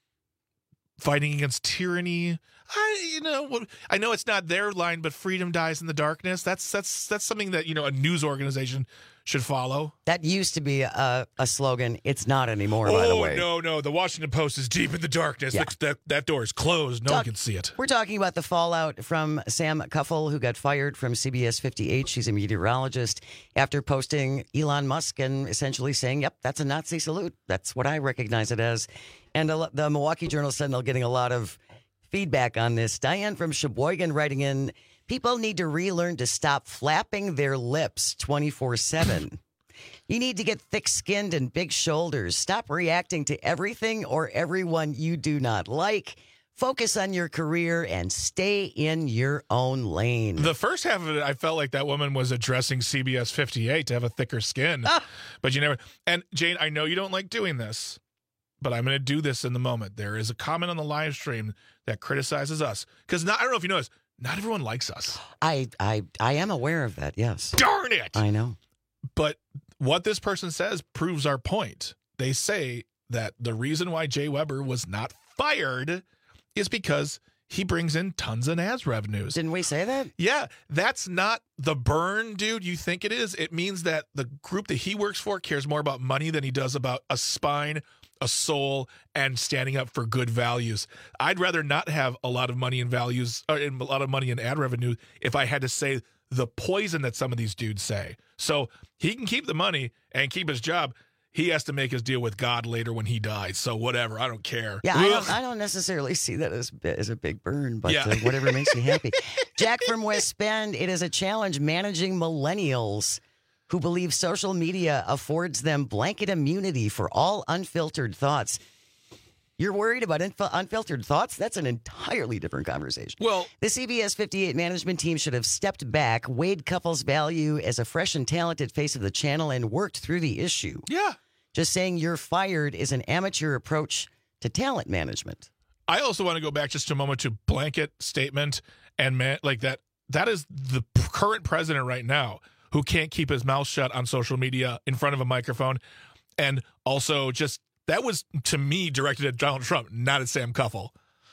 fighting against tyranny. I, you know, I know it's not their line, but freedom dies in the darkness. That's that's that's something that, you know, a news organization should follow. That used to be a, a slogan. It's not anymore, oh, by the way. no, no. The Washington Post is deep in the darkness. Yeah. The, that, that door is closed. No Talk, one can see it. We're talking about the fallout from Sam Cuffle, who got fired from C B S fifty-eight. She's a meteorologist after posting Elon Musk and essentially saying, yep, that's a Nazi salute. That's what I recognize it as. And the, the Milwaukee Journal-Sentinel getting a lot of feedback on this. Diane from Sheboygan writing in, people need to relearn to stop flapping their lips twenty-four seven. You need to get thick-skinned and big shoulders. Stop reacting to everything or everyone you do not like. Focus on your career and stay in your own lane. The first half of it, I felt like that woman was addressing C B S fifty-eight to have a thicker skin. Ah. But you never... And Jane, I know you don't like doing this, but I'm going to do this in the moment. There is a comment on the live stream that criticizes us. Because not I don't know if you know this, not everyone likes us. I, I, I am aware of that, yes. Darn it! I know. But what this person says proves our point. They say that the reason why Jay Weber was not fired is because he brings in tons of ads revenues. Didn't we say that? Yeah, that's not the burn, dude, you think it is. It means that the group that he works for cares more about money than he does about a spine, a soul, and standing up for good values. I'd rather not have a lot of money in values, or a lot of money in ad revenue if I had to say the poison that some of these dudes say. So he can keep the money and keep his job. He has to make his deal with God later when he dies. So whatever, I don't care. Yeah, I don't, I don't necessarily see that as, as a big burn, but Yeah. uh, whatever makes you happy. Jack from West Bend, it is a challenge managing millennials who believe social media affords them blanket immunity for all unfiltered thoughts. You're worried about inf- unfiltered thoughts? That's an entirely different conversation. Well, the C B S fifty-eight management team should have stepped back, weighed Couples' value as a fresh and talented face of the channel, and worked through the issue. Yeah. Just saying you're fired is an amateur approach to talent management. I also want to go back just a moment to blanket statement and man, like that. That is the current president right now who can't keep his mouth shut on social media in front of a microphone. And also just that was, to me, directed at Donald Trump, not at Sam Cuffle.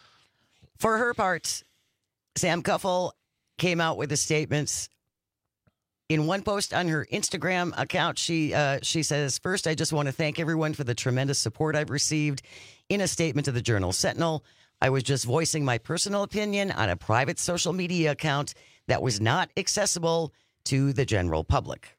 For her part, Sam Cuffle came out with the statements. In one post on her Instagram account, she uh, she says, first, I just want to thank everyone for the tremendous support I've received. In a statement to the Journal Sentinel, I was just voicing my personal opinion on a private social media account that was not accessible to the general public.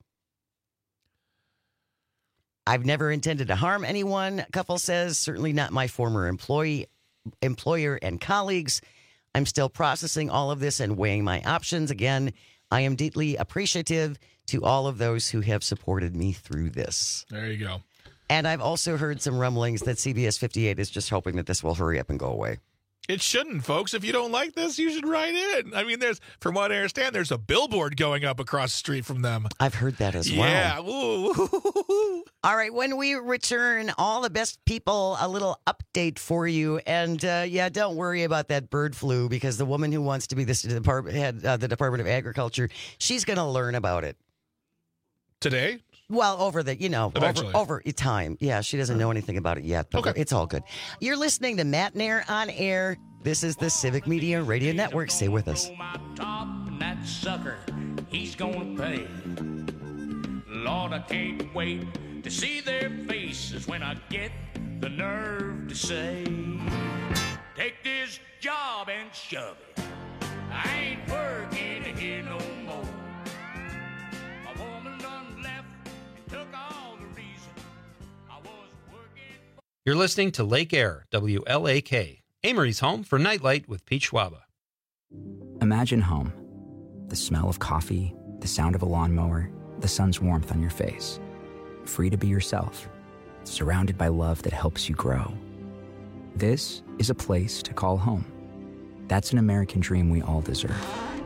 I've never intended to harm anyone, Cuffle says, certainly not my former employee, employer and colleagues. I'm still processing all of this and weighing my options. Again, I am deeply appreciative to all of those who have supported me through this. There you go. And I've also heard some rumblings that C B S fifty-eight is just hoping that this will hurry up and go away. It shouldn't, folks. If you don't like this, you should write in. I mean, there's, from what I understand, there's a billboard going up across the street from them. I've heard that as well. Yeah. Ooh. All right. When we return, all the best people, a little update for you. And uh, yeah, don't worry about that bird flu, because the woman who wants to be this department head, uh, the Department of Agriculture, she's going to learn about it Today? Well, over the, you know, over, Eventually. over time. Yeah, she doesn't know anything about it yet, but Okay. it's all good. You're listening to Matt Nair on air. This is the Civic Media Radio Network. Stay with us. Top and that sucker, he's gonna pay. Lord, I can't wait to see their faces when I get the nerve to say, take this job and shove it. I ain't working here no more. A woman done left and took all the reason I was working. You're listening to Lake Air, W L A K, Amory's home for Nightlight with Pete Schwaba. Imagine home. The smell of coffee, the sound of a lawnmower, the sun's warmth on your face. Free to be yourself, surrounded by love that helps you grow. This is a place to call home. That's an American dream we all deserve.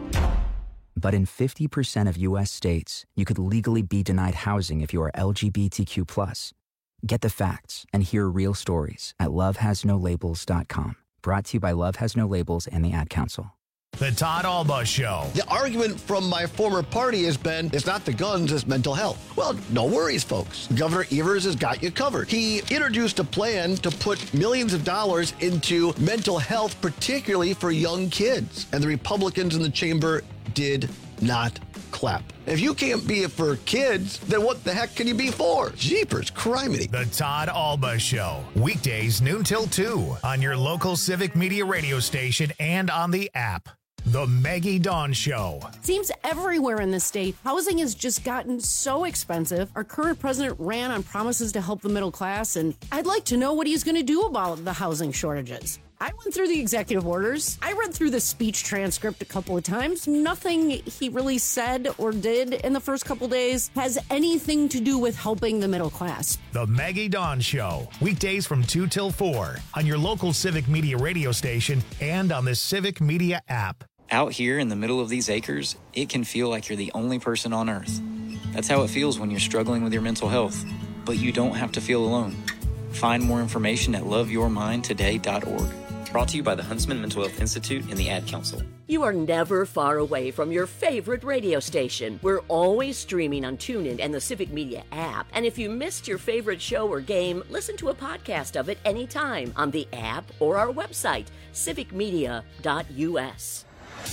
But in fifty percent of U S states, you could legally be denied housing if you are L G B T Q plus. Get the facts and hear real stories at love has no labels dot com. Brought to you by Love Has No Labels and the Ad Council. The Todd Alba Show. The argument from my former party has been, it's not the guns, it's mental health. Well, no worries, folks. Governor Evers has got you covered. He introduced a plan to put millions of dollars into mental health, particularly for young kids. And the Republicans in the chamber did not clap. If you can't be it for kids, then what the heck can you be for? Jeepers, criminy. The Todd Alba Show. Weekdays noon till two on your local Civic Media radio station and on the app. The Maggie Dawn Show. Seems everywhere in the state, housing has just gotten so expensive. Our current president ran on promises to help the middle class, and I'd like to know what he's going to do about the housing shortages. I went through the executive orders. I read through the speech transcript a couple of times. Nothing he really said or did in the first couple days has anything to do with helping the middle class. The Maggie Dawn Show. Weekdays from two till four on your local Civic Media radio station and on the Civic Media app. Out here in the middle of these acres, it can feel like you're the only person on earth. That's how it feels when you're struggling with your mental health. But you don't have to feel alone. Find more information at love your mind today dot org. Brought to you by the Huntsman Mental Health Institute and the Ad Council. You are never far away from your favorite radio station. We're always streaming on TuneIn and the Civic Media app. And if you missed your favorite show or game, listen to a podcast of it anytime on the app or our website, civic media dot u s.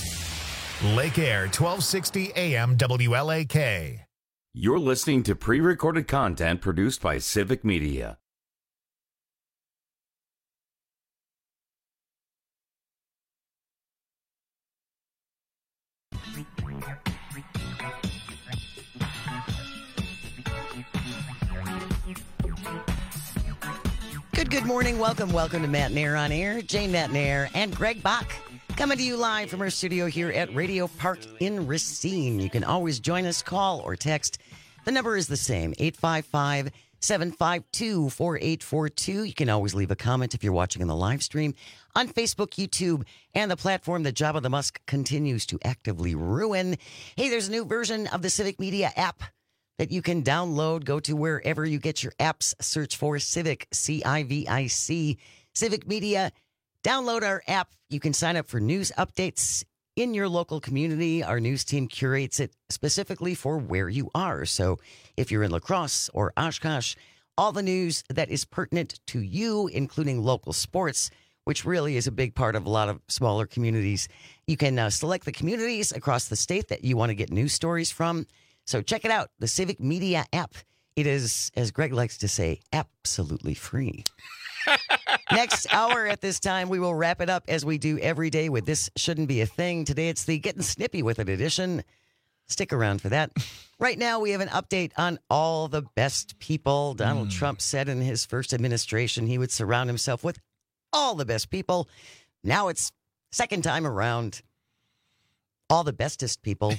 Lake Air, twelve sixty A M W L A K. You're listening to pre-recorded content produced by Civic Media. Good, good morning. Welcome, welcome to Matt Nair on Air. Jane Matt Nair and Greg Bach coming to you live from our studio here at Radio Park in Racine. You can always join us, call or text. The number is the same, eight five five, seven five two, four eight four two. You can always leave a comment if you're watching on the live stream on Facebook, YouTube, and the platform that Jabba the Musk continues to actively ruin. Hey, there's a new version of the Civic Media app that you can download. Go to wherever you get your apps. Search for Civic, C I V I C, Civic Media. Download our app. You can sign up for news updates in your local community. Our news team curates it specifically for where you are. So if you're in La Crosse or Oshkosh, all the news that is pertinent to you, including local sports, which really is a big part of a lot of smaller communities. You can uh, select the communities across the state that you want to get news stories from. So check it out, the Civic Media app. It is, as Greg likes to say, absolutely free. Next hour at this time, we will wrap it up as we do every day with This Shouldn't Be a Thing. Today, it's the Getting Snippy With It edition. Stick around for that. Right now, we have an update on all the best people. Donald mm. Trump said in his first administration he would surround himself with all the best people. Now it's second time around. All the bestest people.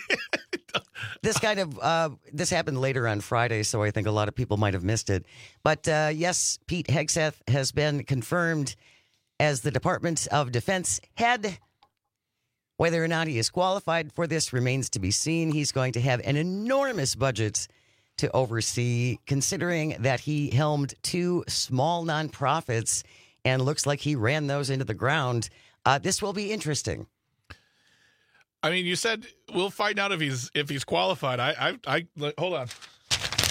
This kind of, uh, this happened later on Friday, so I think a lot of people might have missed it. But uh, yes, Pete Hegseth has been confirmed as the Department of Defense head. Whether or not he is qualified for this remains to be seen. He's going to have an enormous budget to oversee, considering that he helmed two small nonprofits and looks like he ran those into the ground. Uh, this will be interesting. I mean, you said we'll find out if he's if he's qualified. I I, I hold on.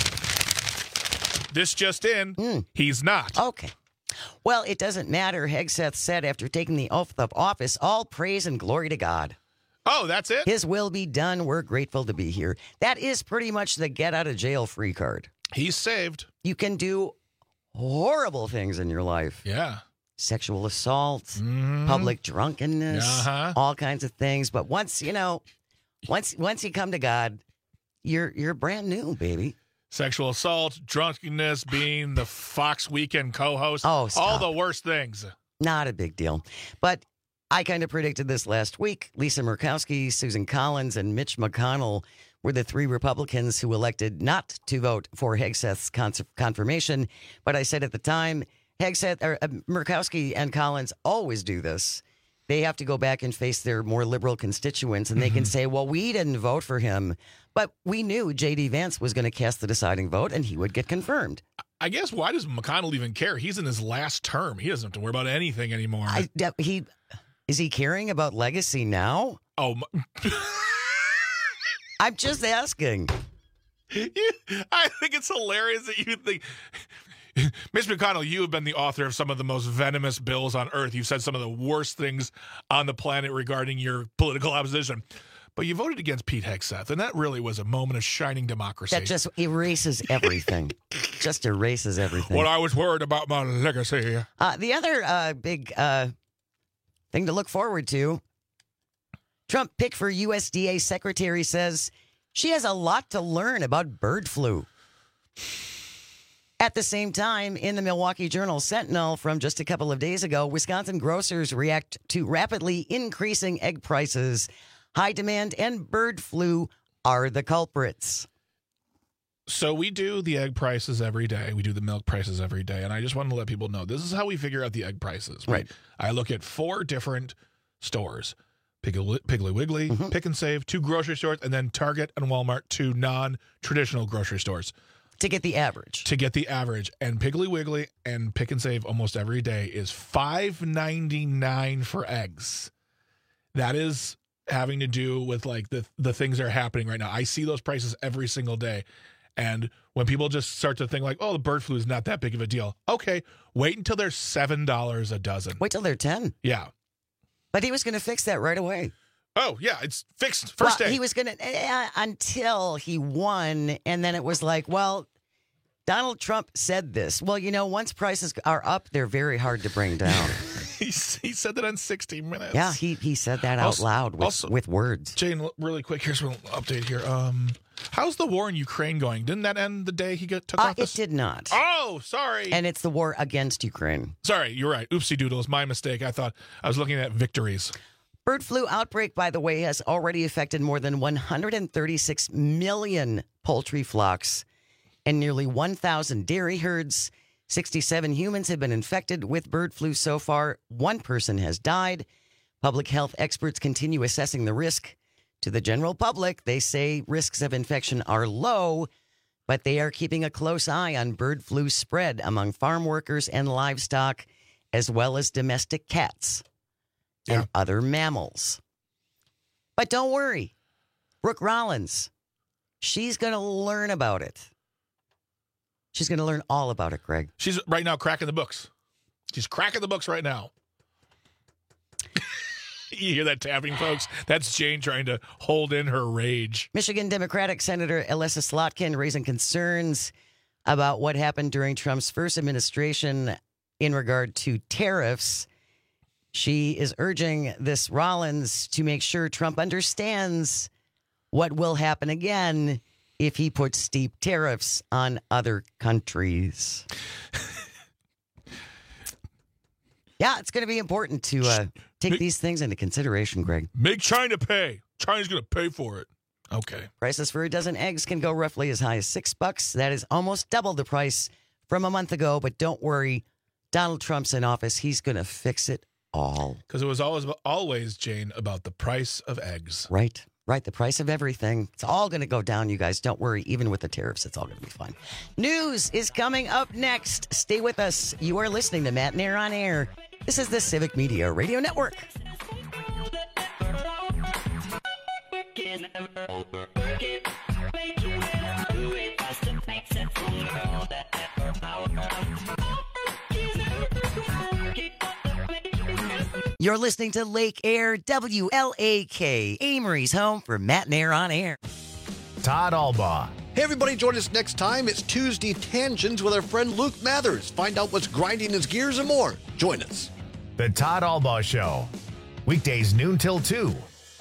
this just in, mm. he's not. Okay. Well, it doesn't matter. Hegseth said after taking the oath of office, all praise and glory to God. Oh, that's it? His will be done. We're grateful to be here. That is pretty much the get out of jail free card. He's saved. You can do horrible things in your life. Yeah. Sexual assault, mm-hmm. public drunkenness, uh-huh. all kinds of things. But once, you know, once once you come to God, you're you're brand new, baby. Sexual assault, drunkenness, being the Fox Weekend co-host. Oh, stop. All the worst things. Not a big deal. But I kind of predicted this last week. Lisa Murkowski, Susan Collins, and Mitch McConnell were the three Republicans who elected not to vote for Hegseth's con- confirmation. But I said at the time, Hegseth, or, uh, Murkowski and Collins always do this. They have to go back and face their more liberal constituents, and they mm-hmm. can say, well, we didn't vote for him. But we knew J D. Vance was going to cast the deciding vote, and he would get confirmed. I guess, why does McConnell even care? He's in his last term. He doesn't have to worry about anything anymore. I, he Is he caring about legacy now? Oh, my- I'm just asking. You, I think it's hilarious that you think... Mitch McConnell, you have been the author of some of the most venomous bills on earth. You've said some of the worst things on the planet regarding your political opposition. But you voted against Pete Hegseth, and that really was a moment of shining democracy. That just erases everything. just erases everything. What I was worried about my legacy. Uh, the other uh, big uh, thing to look forward to, Trump pick for U S D A secretary says she has a lot to learn about bird flu. At the same time, in the Milwaukee Journal Sentinel from just a couple of days ago, Wisconsin grocers react to rapidly increasing egg prices. High demand and bird flu are the culprits. So we do the egg prices every day. We do the milk prices every day. And I just want to let people know, this is how we figure out the egg prices. Right. I look at four different stores. Piggly, Piggly Wiggly, mm-hmm. Pick and Save, two grocery stores, and then Target and Walmart, two non-traditional grocery stores. To get the average. To get the average. And Piggly Wiggly and Pick and Save almost every day is five ninety-nine for eggs. That is having to do with like the the things that are happening right now. I see those prices every single day. And when people just start to think like, oh, the bird flu is not that big of a deal. Okay, wait until they're seven dollars a dozen. Wait till they're ten. Yeah. But he was going to fix that right away. Oh, yeah, it's fixed first well, day. He was going to, uh, until he won, and then it was like, well, Donald Trump said this. Well, you know, once prices are up, they're very hard to bring down. he, he said that on sixty minutes. Yeah, he, he said that out also, loud with, also, with words. Jane, really quick, here's an update here. Um, how's the war in Ukraine going? Didn't that end the day he got, took uh, office? It did not. Oh, sorry. And it's the war against Ukraine. Sorry, you're right. Oopsie doodles, my mistake. I thought I was looking at victories. Bird flu outbreak, by the way, has already affected more than one hundred thirty-six million poultry flocks and nearly one thousand dairy herds. sixty-seven humans have been infected with bird flu so far. One person has died. Public health experts continue assessing the risk. To the general public, they say risks of infection are low, but they are keeping a close eye on bird flu spread among farm workers and livestock, as well as domestic cats and yeah. other mammals. But don't worry, Brooke Rollins, she's going to learn about it. She's going to learn all about it, Greg. She's right now cracking the books. She's cracking the books right now. You hear that tapping, folks? That's Jane trying to hold in her rage. Michigan Democratic Senator Elissa Slotkin raising concerns about what happened during Trump's first administration in regard to tariffs. She is urging this Rollins to make sure Trump understands what will happen again if he puts steep tariffs on other countries. Yeah, it's going to be important to uh, take make, these things into consideration, Greg. Make China pay. China's going to pay for it. Okay. Prices for a dozen eggs can go roughly as high as six bucks. That is almost double the price from a month ago. But don't worry, Donald Trump's in office. He's going to fix it all. Because it was always, always, Jane, about the price of eggs. Right. Right, the price of everything. It's all going to go down, you guys. Don't worry. Even with the tariffs, it's all going to be fine. News is coming up next. Stay with us. You are listening to Matt and Air on Air. This is the Civic Media Radio Network. You're listening to Lake Air, W L A K, Amory's home for Matt and Air on Air. Todd Albaugh. Hey, everybody, join us next time. It's Tuesday Tangents with our friend Luke Mathers. Find out what's grinding his gears and more. Join us. The Todd Albaugh Show. Weekdays noon till two.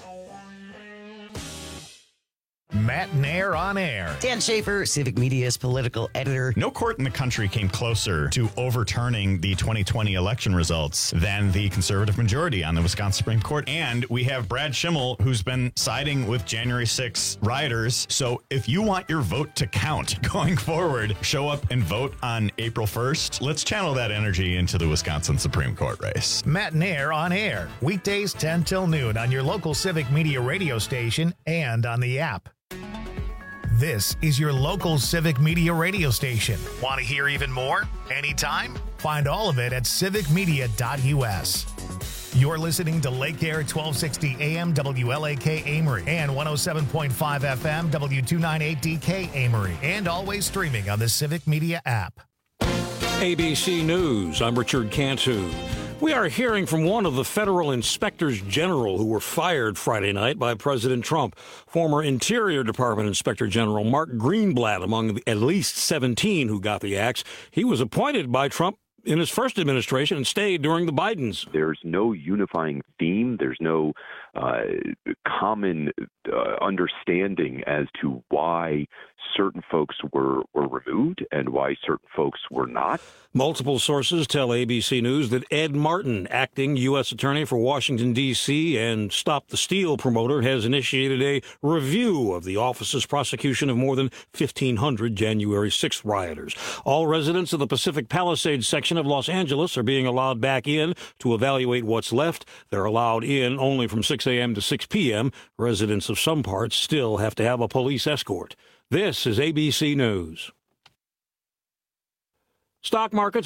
Matt and Air on Air. Dan Schaefer, Civic Media's political editor. No court in the country came closer to overturning the twenty twenty election results than the conservative majority on the Wisconsin Supreme Court. And we have Brad Schimmel, who's been siding with January sixth rioters. So if you want your vote to count going forward, show up and vote on April first. Let's channel that energy into the Wisconsin Supreme Court race. Matt and Air on Air. Weekdays ten till noon on your local Civic Media radio station and on the app. This is your local Civic Media radio station. Want to hear even more? Anytime? Find all of it at civic media dot u s. You're listening to Lake Air twelve sixty A M W L A K Amory and one oh seven point five F M W two ninety-eight D K Amory, and always streaming on the Civic Media app. A B C News, I'm Richard Cantu. We are hearing from one of the federal inspectors general who were fired Friday night by President Trump. Former Interior Department Inspector General Mark Greenblatt among the at least seventeen who got the axe. He was appointed by Trump in his first administration and stayed during the Bidens. There's no unifying theme. There's no uh, common uh, understanding as to why certain folks were, were removed and why certain folks were not. Multiple sources tell A B C News that Ed Martin, acting U S Attorney for Washington, D C and Stop the Steal promoter, has initiated a review of the office's prosecution of more than fifteen hundred January sixth rioters. All residents of the Pacific Palisades section of Los Angeles are being allowed back in to evaluate what's left. They're allowed in only from six a m to six p m Residents of some parts still have to have a police escort. This is A B C News. Stock markets